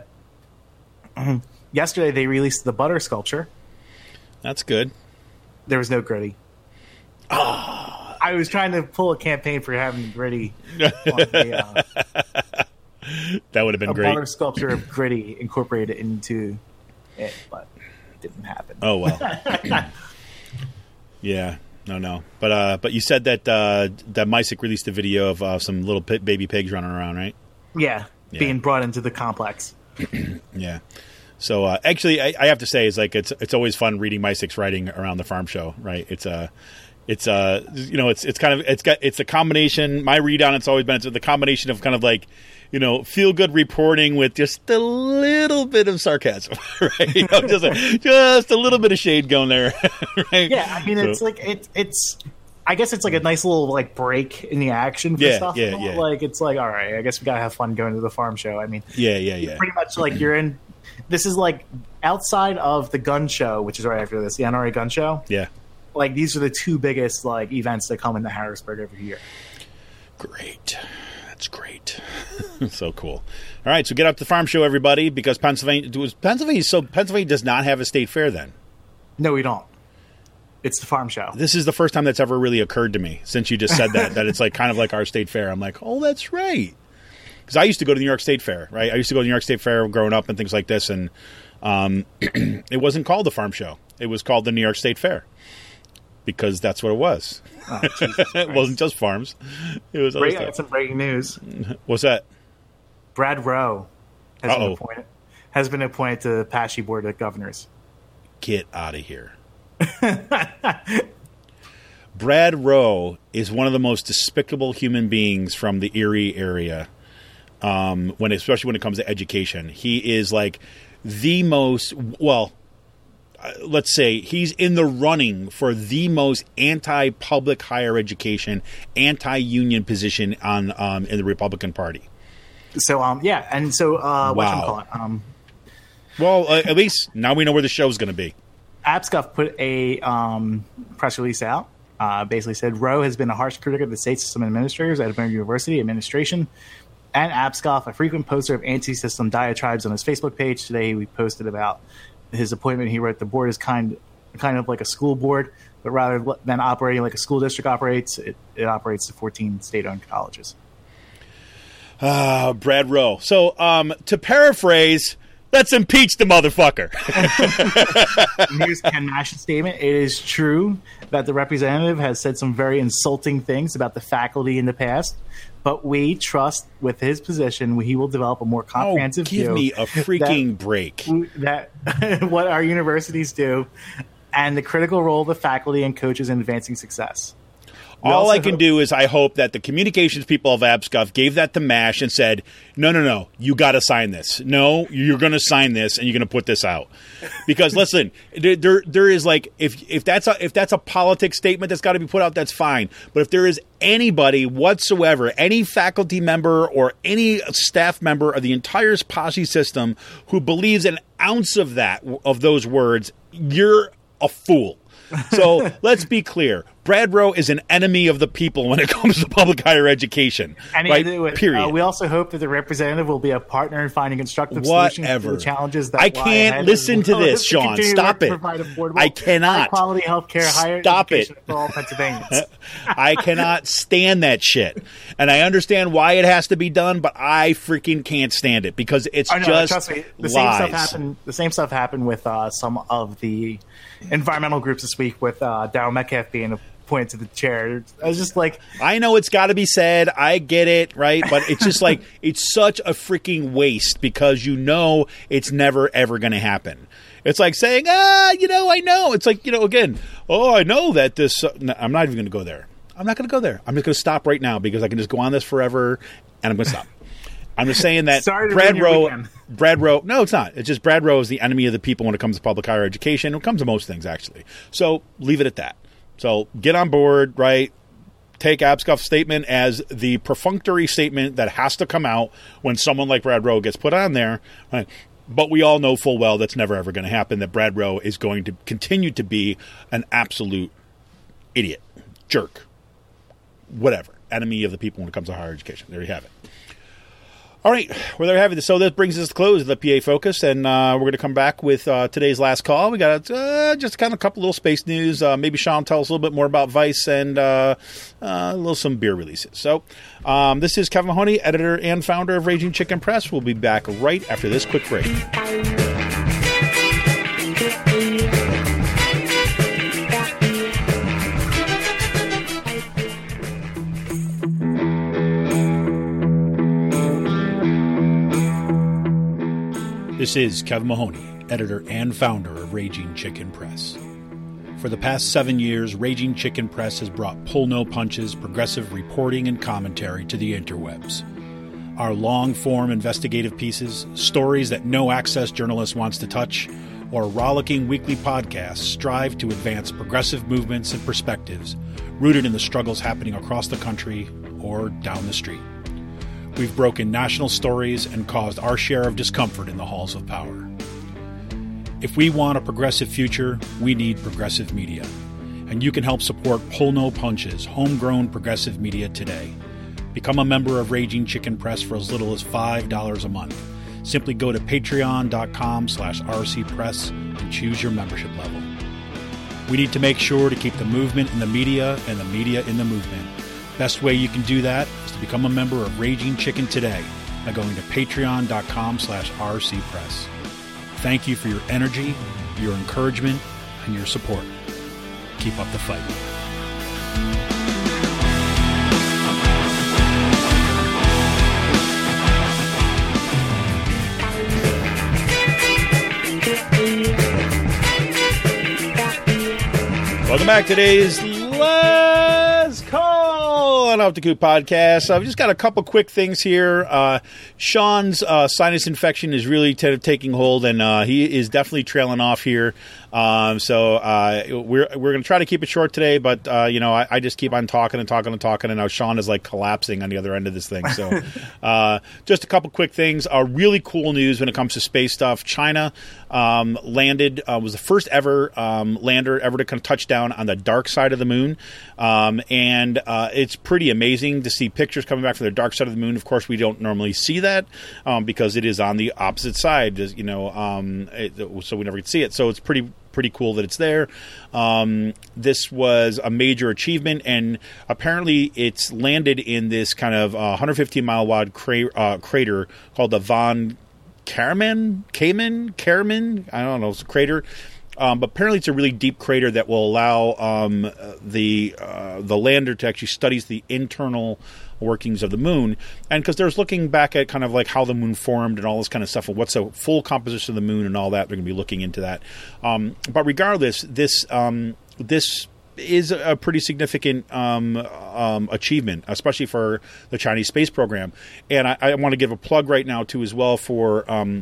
yesterday they released the butter sculpture. That's good. There was no gritty. Oh. I was trying to pull a campaign for having gritty. On the, uh, That would have been a great. butter sculpture of gritty incorporated into it, but it didn't happen. Oh well. Yeah. No, no. But uh, but you said that uh, that Misick released a video of uh, some little p- baby pigs running around, right? Yeah, Yeah. being brought into the complex. Yeah. So uh, actually, I, I have to say, it's like it's it's always fun reading Misick's writing around the Farm Show, right? It's a uh, It's uh you know it's it's kind of it's got it's a combination. My read on it's always been it's the combination of kind of like, you know, feel good reporting with just a little bit of sarcasm, right? You know, just a, just a little bit of shade going there, right? Yeah, I mean, So- it's like it, it's. I guess it's like a nice little like break in the action for Yeah, stuff. yeah, yeah. Like it's like, all right, I guess we gotta have fun going to the farm show. I mean, yeah, yeah, yeah. pretty much like you're in. This is like outside of the gun show, which is right after this, the N R A gun show. Yeah. Like these are the two biggest like events that come into Harrisburg every year. Great. That's great. So cool. All right, so get up to the farm show, everybody, because Pennsylvania, Pennsylvania, so Pennsylvania does not have a state fair then. No, we don't. It's the farm show. This is the first time that's ever really occurred to me since you just said that, that it's like kind of like our state fair. I'm like, oh, that's right. Because I used to go to the New York State Fair, right? I used to go to the New York State Fair growing up and things like this, and um, it wasn't called the farm show. It was called the New York State Fair because that's what it was. Oh, it wasn't just farms. It was other Break, stuff. some breaking news. What's that? Brad Rowe has Uh-oh. been appointed has been appointed to the Apache Board of Governors. Get out of here. Brad Rowe is one of the most despicable human beings from the Erie area, um, when especially when it comes to education. He is like the most, well, uh, let's say he's in the running for the most anti-public higher education, anti-union position on um, in the Republican Party. So, um, yeah, and so uh, what Wow. you call it? Um, Well, uh, at least now we know where the show's going to be. AppScuff put a um, press release out. Uh, basically said Rowe has been a harsh critic of the state system administrators at American University administration and AppScuff, a frequent poster of anti-system diatribes on his Facebook page. Today we posted about his appointment. He wrote the board is kind kind of like a school board, but rather than operating like a school district operates, it, it operates to fourteen state-owned colleges. Uh, Brad Rowe. So um, to paraphrase, let's impeach the motherfucker. Here's Ken Mash's statement. It is true that the representative has said some very insulting things about the faculty in the past, but we trust with his position he will develop a more comprehensive oh, give view. me a freaking that, break. That what our universities do and the critical role of the faculty and coaches in advancing success. We All also I can hope- do is I hope that the communications people of AppScuff gave that to MASH and said, no, no, no, you got to sign this. No, you're going to sign this and you're going to put this out. Because listen, there, there there is like, if if that's a, if that's a politics statement that's got to be put out, that's fine. But if there is anybody whatsoever, any faculty member or any staff member of the entire Posse system who believes an ounce of that, of those words, you're a fool. So let's be clear. Brad Rowe is an enemy of the people when it comes to public higher education. And right? it- Period. Uh, we also hope that the representative will be a partner in finding constructive solutions to Whatever. the challenges that I lie can't ahead listen as to well this, as Sean. continue to Stop work to it. provide affordable, I cannot. high-quality health care, higher Stop education it. for all Pennsylvanians. I cannot stand that shit. And I understand why it has to be done, but I freaking can't stand it because it's I know, just trust me. The lies. same stuff happened. The same stuff happened with uh, some of the environmental groups this week, with uh, Darryl Metcalf being appointed to the chair. I was just like, I know it's got to be said. I get it, right? But it's just like, it's such a freaking waste because you know it's never, ever going to happen. It's like saying, ah, you know, I know. It's like, you know, again, oh, I know that this, uh, no, I'm not even going to go there. I'm not going to go there. I'm just going to stop right now because I can just go on this forever and I'm going to stop. I'm just saying that Sorry to Brad ruin your Rowe, weekend. Brad Rowe, no, it's not. It's just Brad Rowe is the enemy of the people when it comes to public higher education. When it comes to most things, actually. So leave it at that. So get on board, right? Take AppScuff's statement as the perfunctory statement that has to come out when someone like Brad Rowe gets put on there, right? But we all know full well that's never ever going to happen, that Brad Rowe is going to continue to be an absolute idiot, jerk, whatever, enemy of the people when it comes to higher education. There you have it. All right, well, there you have it. So that brings us to close of the P A Focus, and uh, we're going to come back with uh, today's last call. We got uh, just kind of a couple little space news. Uh, maybe Sean will tell us a little bit more about Vice and uh, uh, a little some beer releases. So um, this is Kevin Mahoney, editor and founder of Raging Chicken Press. We'll be back right after this quick break. This is Kevin Mahoney, editor and founder of Raging Chicken Press. For the past seven years, Raging Chicken Press has brought pull no punches, progressive reporting and commentary to the interwebs. Our long-form investigative pieces, stories that no access journalist wants to touch, or rollicking weekly podcasts strive to advance progressive movements and perspectives rooted in the struggles happening across the country or down the street. We've broken national stories and caused our share of discomfort in the halls of power. If we want a progressive future, we need progressive media. And you can help support Pull No Punches, homegrown progressive media today. Become a member of Raging Chicken Press for as little as five dollars a month. Simply go to patreon.com slash rcpress and choose your membership level. We need to make sure to keep the movement in the media and the media in the movement. Best way you can do that is to become a member of Raging Chicken today by going to patreon.com slash rcpress. Thank you for your energy, your encouragement, and your support. Keep up the fight. Welcome back to today's Let's Call an Off the Coop podcast. I've just got a couple quick things here. Uh, Sean's uh, sinus infection is really t- taking hold, and uh, he is definitely trailing off here. Um, so uh, we're we're going to try to keep it short today, but uh, you know I, I just keep on talking and talking and talking, and now Sean is like collapsing on the other end of this thing. So uh, just a couple quick things. Uh, really cool news when it comes to space stuff. China um, landed uh, was the first ever um, lander ever to kind of touch down on the dark side of the moon, um, and uh, it's pretty amazing to see pictures coming back from the dark side of the moon. Of course, we don't normally see that um, because it is on the opposite side, you know, um, it, so we never get to see it. So it's pretty. Pretty cool that it's there. Um, this was a major achievement, and apparently it's landed in this kind of uh, one hundred fifteen mile wide cra- uh, crater called the Von Karman, Cayman, Karaman, I don't know, it's a crater. Um, but apparently it's a really deep crater that will allow um, the uh, the lander to actually study the internal workings of the moon. And because they're looking back at kind of like how the moon formed and all this kind of stuff and what's the full composition of the moon and all that, they're going to be looking into that. Um, but regardless, this um, this is a pretty significant um, um, achievement, especially for the Chinese space program. And I, I want to give a plug right now, too, as well for... Um,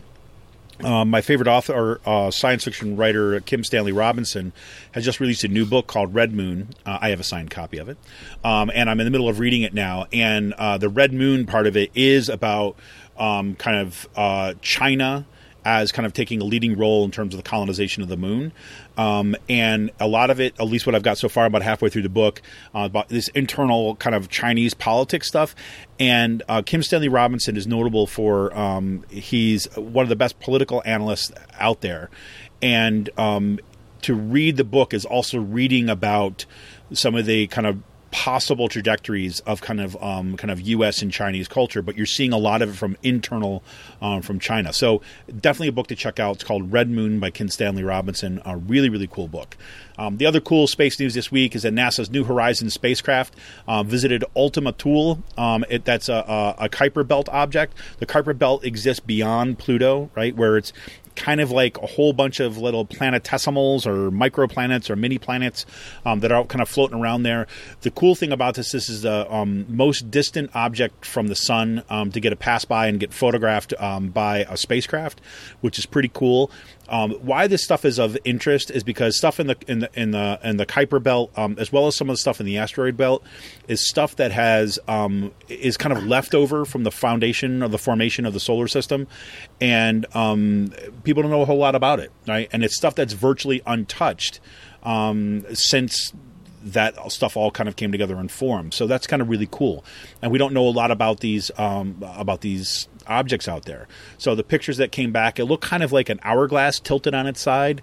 Um, my favorite author, uh, science fiction writer, Kim Stanley Robinson, has just released a new book called Red Moon. Uh, I have a signed copy of it. Um, and I'm in the middle of reading it now. And uh, the Red Moon part of it is about um, kind of uh, China as kind of taking a leading role in terms of the colonization of the moon. Um, and a lot of it, at least what I've got so far, about halfway through the book, uh, about this internal kind of Chinese politics stuff. And uh, Kim Stanley Robinson is notable for um, he's one of the best political analysts out there. And um, to read the book is also reading about some of the kind of possible trajectories of kind of um, kind of U S and Chinese culture, but you're seeing a lot of it from internal um, from China. So definitely a book to check out. It's called Red Moon by Kim Stanley Robinson. A really, really cool book. Um, the other cool space news this week is that NASA's New Horizons spacecraft uh, visited Ultima Thule. Um, it, that's a, a, a Kuiper Belt object. The Kuiper Belt exists beyond Pluto, right, where it's kind of like a whole bunch of little planetesimals or microplanets or mini planets um, that are kind of floating around there. The cool thing about this, this is the um, most distant object from the sun um, to get a pass by and get photographed um, by a spacecraft, which is pretty cool. Um, why this stuff is of interest is because stuff in the in the in the in the Kuiper Belt, um, as well as some of the stuff in the asteroid belt, is stuff that has um, is kind of left over from the foundation of the formation of the solar system, and um, people don't know a whole lot about it, right? And it's stuff that's virtually untouched um, since that stuff all kind of came together and formed. So that's kind of really cool. And we don't know a lot about these um, about these objects out there. So the pictures that came back, it looked kind of like an hourglass tilted on its side.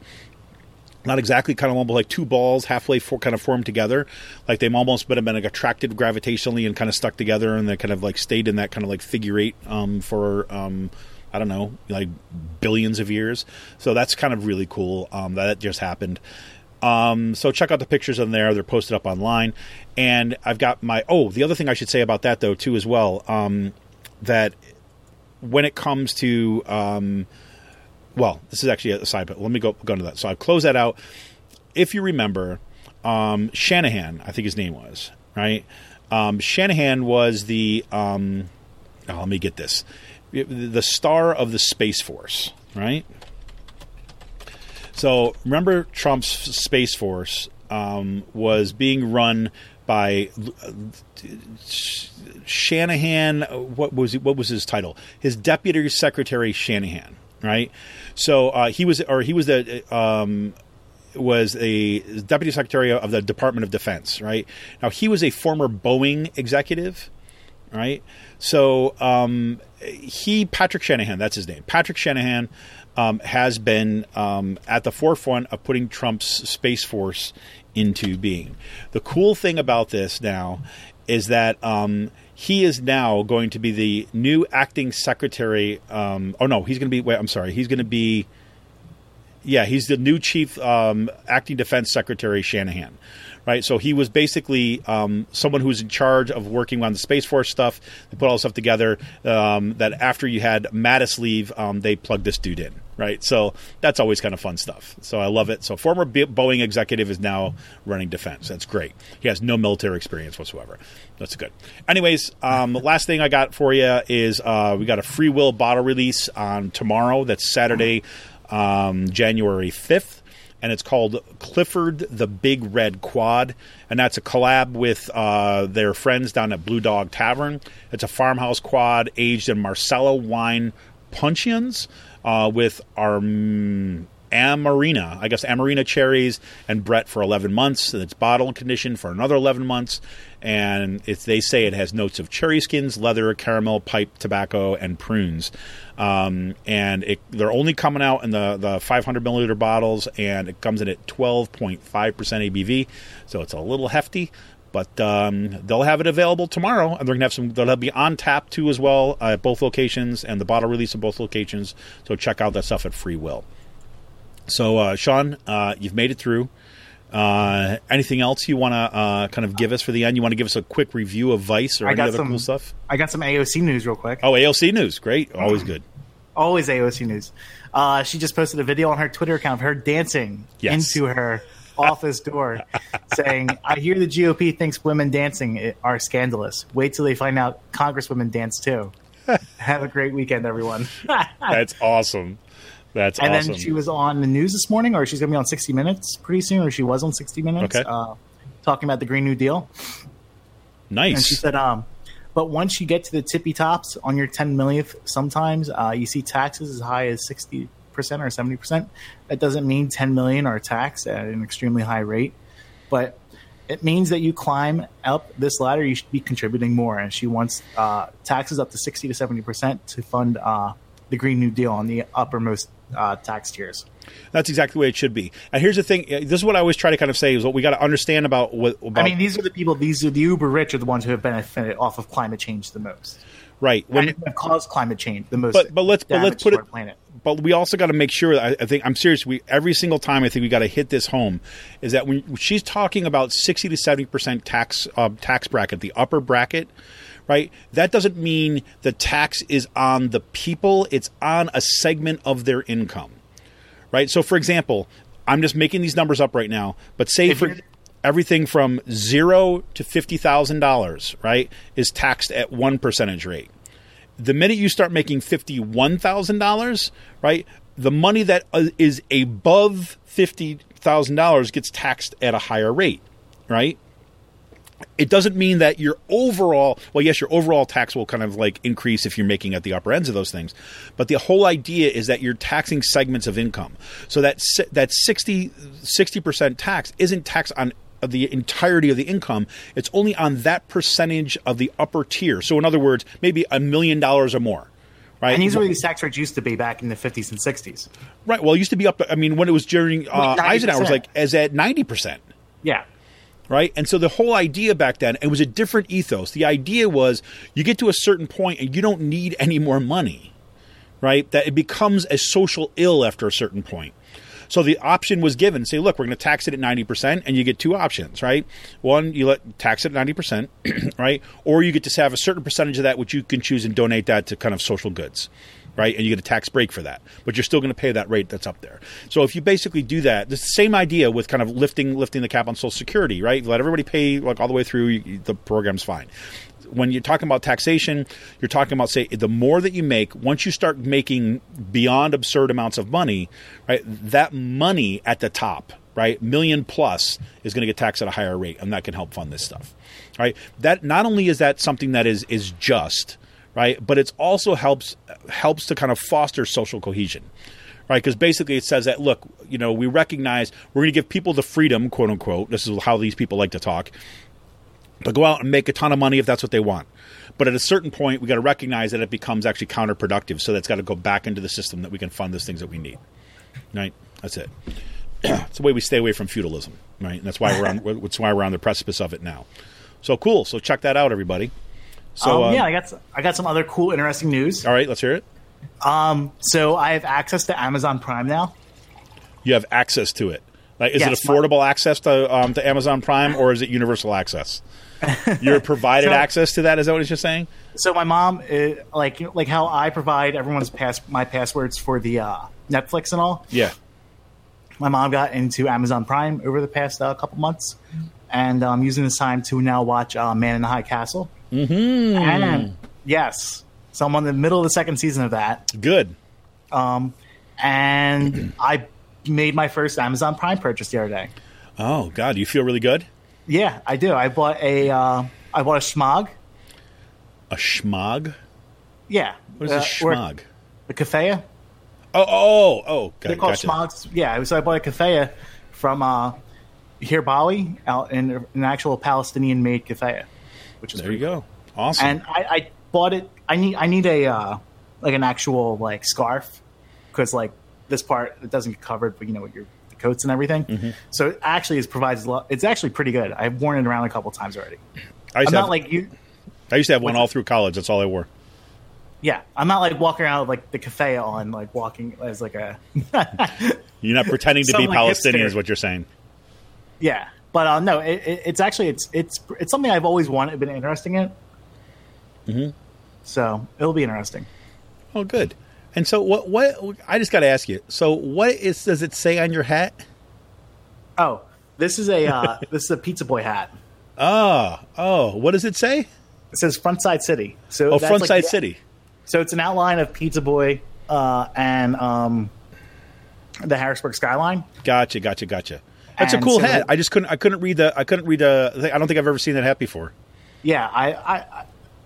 Not exactly, kind of almost like two balls halfway for, kind of formed together. Like they've almost been, been like attracted gravitationally and kind of stuck together, and they kind of like stayed in that kind of like figure eight um, for, um, I don't know, like billions of years. So that's kind of really cool um, that just happened. Um, so check out the pictures on there. They're posted up online. And I've got my, oh, the other thing I should say about that though, too, as well, um, that when it comes to, um, well, this is actually a side, but let me go, go into that. So I close that out. If you remember, um, Shanahan, I think his name was, right? Um, Shanahan was the, um, oh, let me get this, the star of the Space Force, right? So remember, Trump's Space Force um, was being run by uh, Shanahan. What was what was his title? His Deputy Secretary Shanahan, right? So uh, he was, or he was the um, was a Deputy Secretary of the Department of Defense, right? Now he was a former Boeing executive. right? So um, he, Patrick Shanahan, that's his name. Patrick Shanahan um, has been um, at the forefront of putting Trump's Space Force into being. The cool thing about this now is that um, he is now going to be the new acting secretary. Um, oh, no, he's going to be, wait, I'm sorry. He's going to be, yeah, he's the new chief um, acting defense secretary, Shanahan. Right, so he was basically um, someone who was in charge of working on the Space Force stuff. They put all the stuff together. Um, that after you had Mattis leave, um, they plugged this dude in. Right, so that's always kind of fun stuff. So I love it. So former B- Boeing executive is now running defense. That's great. He has no military experience whatsoever. That's good. Anyways, um, the last thing I got for you is uh, we got a Free Will bottle release on tomorrow. That's Saturday, um, January fifth. And it's called Clifford the Big Red Quad. And that's a collab with uh, their friends down at Blue Dog Tavern. It's a farmhouse quad aged in Marcello wine puncheons uh, with our um, Amarina, I guess Amarina cherries and Brett for eleven months. And it's bottle conditioned for another eleven months. And it's, they say it has notes of cherry skins, leather, caramel, pipe, tobacco, and prunes. Um, and it, they're only coming out in the, the five hundred milliliter bottles, and it comes in at twelve point five percent A B V. So it's a little hefty, but um, they'll have it available tomorrow, and they're gonna have some. They'll be on tap too as well uh, at both locations, and the bottle release at both locations. So check out that stuff at Free Will. So uh, Sean, uh, you've made it through. Uh, anything else you want to uh, kind of give us for the end? You want to give us a quick review of Vice or I any got other some, cool stuff? I got some A O C news real quick. Oh, A O C news. Great. Always good. Always A O C news. Uh, she just posted a video on her Twitter account of her dancing yes. into her office door saying, I hear the G O P thinks women dancing are scandalous. Wait till they find out congresswomen dance too. Have a great weekend, everyone. That's awesome. That's and awesome. then she was on the news this morning, or she's going to be on sixty minutes pretty soon, or she was on sixty minutes, okay. uh, talking about the Green New Deal. Nice. And she said, um, but once you get to the tippy tops on your ten millionth, sometimes uh, you see taxes as high as sixty percent or seventy percent. That doesn't mean ten million are taxed at an extremely high rate, but it means that you climb up this ladder, you should be contributing more. And she wants uh, taxes up to sixty to seventy percent to fund uh, the Green New Deal on the uppermost uh, tax tiers. That's exactly the way it should be. And here's the thing. This is what I always try to kind of say is what we got to understand about what about, I mean, these are the people, these are the uber rich are the ones who have benefited off of climate change the most. Right. When, and have caused climate change the most. But, but let's but let's put it. Planet. But we also got to make sure that I, I think I'm serious. We every single time I think we got to hit this home is that when she's talking about sixty to seventy percent tax uh, tax bracket, the upper bracket. Right? That doesn't mean the tax is on the people. It's on a segment of their income. Right? So, for example, I'm just making these numbers up right now, but say if for everything from zero to fifty thousand dollars, right, is taxed at one percentage rate. The minute you start making fifty-one thousand dollars, right, the money that is above fifty thousand dollars gets taxed at a higher rate, right? It doesn't mean that your overall, well, yes, your overall tax will kind of like increase if you're making at the upper ends of those things. But the whole idea is that you're taxing segments of income. So that that sixty percent tax isn't taxed on the entirety of the income. It's only on that percentage of the upper tier. So in other words, maybe a million dollars or more. Right? And these were these tax rates used to be back in the fifties and sixties. Right. Well, it used to be up. I mean, when it was during uh, Eisenhower, it was like as at ninety percent. Yeah. Right. And so the whole idea back then, it was a different ethos. The idea was you get to a certain point and you don't need any more money. Right. That it becomes a social ill after a certain point. So the option was given. Say, look, we're going to tax it at ninety percent, and you get two options, right? One, you let tax it at ninety percent, right? Or you get to have a certain percentage of that, which you can choose and donate that to kind of social goods, right? And you get a tax break for that. But you're still going to pay that rate that's up there. So if you basically do that, it's the same idea with kind of lifting lifting the cap on Social Security, right? Let everybody pay like all the way through, you, the program's fine. When you're talking about taxation, you're talking about, say, the more that you make, once you start making beyond absurd amounts of money, right, that money at the top, right, million plus, is going to get taxed at a higher rate, and that can help fund this stuff, right? That not only is that something that is is just, right, but it also helps helps to kind of foster social cohesion, right? Because basically it says that, look, you know, we recognize we're going to give people the freedom, quote unquote. This is how these people like to talk. They'll go out and make a ton of money if that's what they want. But at a certain point, we got to recognize that it becomes actually counterproductive. So that's got to go back into the system that we can fund those things that we need. Right? That's it. It's the way we stay away from feudalism. Right? And that's why we're on. That's why we're on the precipice of it now. So cool. So check that out, everybody. So um, um, yeah, I got some, I got some other cool, interesting news. All right, let's hear it. Um, so I have access to Amazon Prime now. You have access to it. Like, is yes, it affordable my- access to um, to Amazon Prime, or is it universal access? You're provided so, access to that. Is that what you're saying? So my mom, uh, like like how I provide everyone's pass my passwords for the uh, Netflix and all. Yeah. My mom got into Amazon Prime over the past uh, couple months, and I'm um, using this time to now watch uh, Man in the High Castle. Mm-hmm. And yes, so I'm on the middle of the second season of that. Good. Um, and I made my first Amazon Prime purchase the other day. Oh God, you feel really good? Yeah, I do. I bought a uh, I bought a schmog. A schmog? Yeah. What is uh, a schmog? A kafaya. Oh, oh, oh. They're called gotcha. schmogs. Yeah, so I bought a kafaya from uh, Hirbawi, out in an actual Palestinian-made kafaya, which is there you cool. go. Awesome. And I, I bought it. I need I need a uh, like an actual like scarf because like this part it doesn't get covered, but you know with your the coats and everything. Mm-hmm. So it actually is provides a lot. It's actually pretty good. I've worn it around a couple times already. I used I'm to not have, like you. I used to have one all through college. That's all I wore. Yeah, I'm not like walking around with like the kafaya on, like walking as like a. You're not pretending to Some, be like, Palestinian, hipster. is what you're saying. Yeah, but uh, no, it, it, it's actually it's it's it's something I've always wanted, been interesting in. Mm-hmm. So it'll be interesting. Oh, good. And so, what? What? I just got to ask you. So, what is? Does it say on your hat? Oh, this is a uh, this is a Pizza Boy hat. Oh, oh. What does it say? It says Frontside City. So Oh, that's Frontside like, City. So it's an outline of Pizza Boy uh, and um, the Harrisburg skyline. Gotcha, gotcha, gotcha. That's And a cool so hat. the- I just couldn't. I couldn't read the. I couldn't read the. I don't think I've ever seen that hat before. Yeah, I I,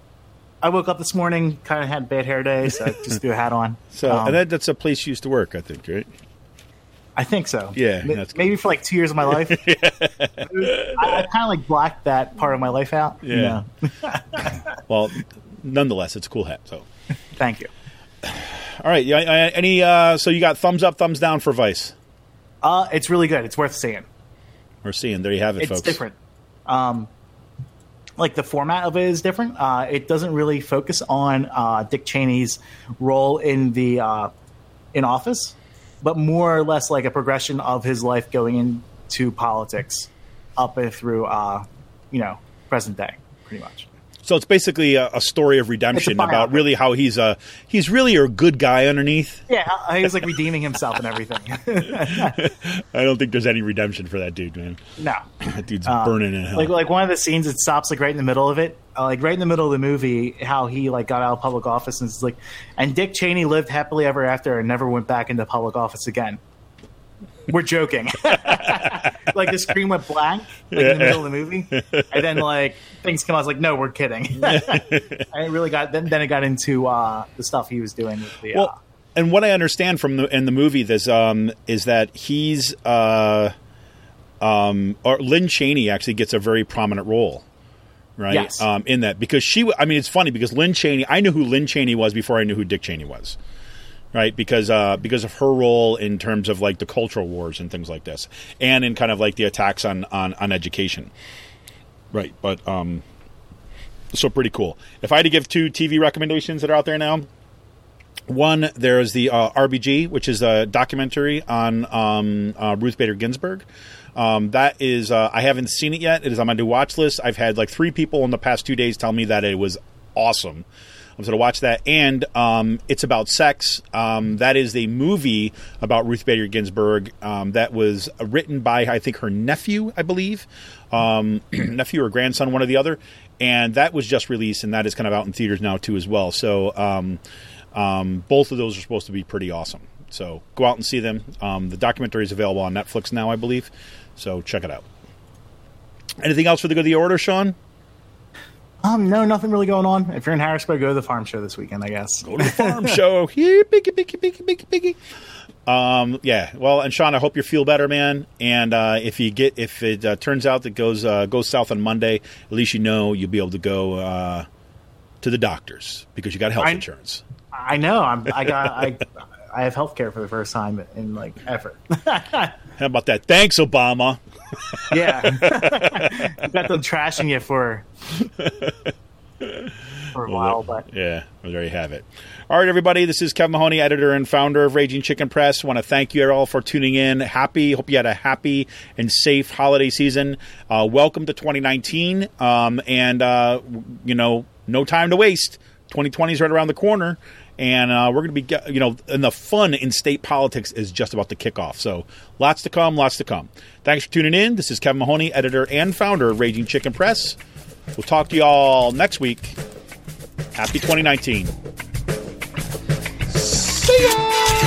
I woke up this morning, kind of had a bad hair day, so I just threw a hat on. So, Um, and that, that's a place you used to work, I think, right? I think so. Yeah, Ma- that's maybe for like two years of my life. I, I kind of like blacked that part of my life out. Yeah. Well, nonetheless, it's a cool hat. So, Thank you. all right. Yeah. uh, Any? Uh, so you got thumbs up, thumbs down for Vice. Uh, it's really good. It's worth seeing. We're seeing. There you have it, It's folks. different. Um, like the format of it is different. Uh, it doesn't really focus on uh, Dick Cheney's role in the uh, in office, but more or less like a progression of his life going into politics up and through, uh, you know, present day, pretty much. So it's basically a, a story of redemption It's a about biopic. really how he's a he's really a good guy underneath. Yeah, how he was like redeeming himself and everything. I don't think there's any redemption for that dude, man. No. That dude's Uh, burning in hell. Like like one of the scenes, it stops like right in the middle of it, uh, like right in the middle of the movie. How he like got out of public office and it's like, and Dick Cheney lived happily ever after and never went back into public office again. We're joking. Like the screen went blank like, in the middle of the movie, and then like things come out. I was like, no, we're kidding. And it really got then. Then it got into uh, the stuff he was doing with the. Well, uh, and what I understand from the in the movie this um, is that he's uh, um, or Lynn Cheney actually gets a very prominent role, right? Yes. Um, in that because she, w- I mean, it's funny because Lynn Cheney, I knew who Lynn Cheney was before I knew who Dick Cheney was, right? Because uh, because of her role in terms of like the cultural wars and things like this, and in kind of like the attacks on on, on education, right? But um, so pretty cool. If I had to give two T V recommendations that are out there now. One, there's the uh, R B G, which is a documentary on um, uh, Ruth Bader Ginsburg. Um, that is, uh, I haven't seen it yet. It is on my new watch list. I've had like three people in the past two days tell me that it was awesome. I'm going to watch that. And um, it's about sex. Um, that is a movie about Ruth Bader Ginsburg um, that was written by, I think, her nephew, I believe. Um, nephew or grandson, one or the other. And that was just released, and that is kind of out in theaters now, too, as well. So... Um, Um, both of those are supposed to be pretty awesome. So go out and see them. Um, the documentary is available on Netflix now, I believe. So check it out. Anything else for the good of the order, Sean? Um, no, nothing really going on. If you're in Harrisburg, go to the farm show this weekend, I guess. Go to the farm show. Here, piggy, piggy, piggy, piggy, piggy. Um, yeah. Well, and Sean, I hope you feel better, man. And uh, if you get, if it uh, turns out that goes uh, goes south on Monday, at least you know you'll be able to go uh, to the doctors because you got health I, insurance. I know. I'm. I got. I. I have health care for the first time in like ever. How about that? Thanks, Obama. Yeah. You got them trashing you for for a while, but yeah, well, there you have it. All right, everybody, this is Kevin Mahoney, editor and founder of Raging Chicken Press. I want to thank you all for tuning in. Happy, hope you had a happy and safe holiday season. Uh, welcome to twenty nineteen, um, and uh, you know, no time to waste. twenty twenty is right around the corner. And uh, we're going to be, you know, and the fun in state politics is just about to kick off. So lots to come, lots to come. Thanks for tuning in. This is Kevin Mahoney, editor and founder of Raging Chicken Press. We'll talk to you all next week. Happy twenty nineteen. See ya!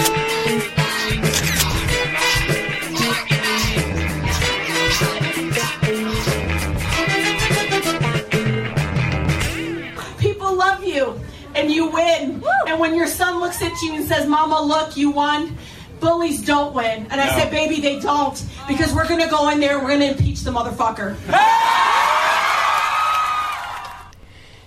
People love you. And you win. Woo! And when your son looks at you and says, Mama, look, you won, bullies don't win. And I no. said, baby, they don't. Because we're going to go in there, we're going to impeach the motherfucker. Hey!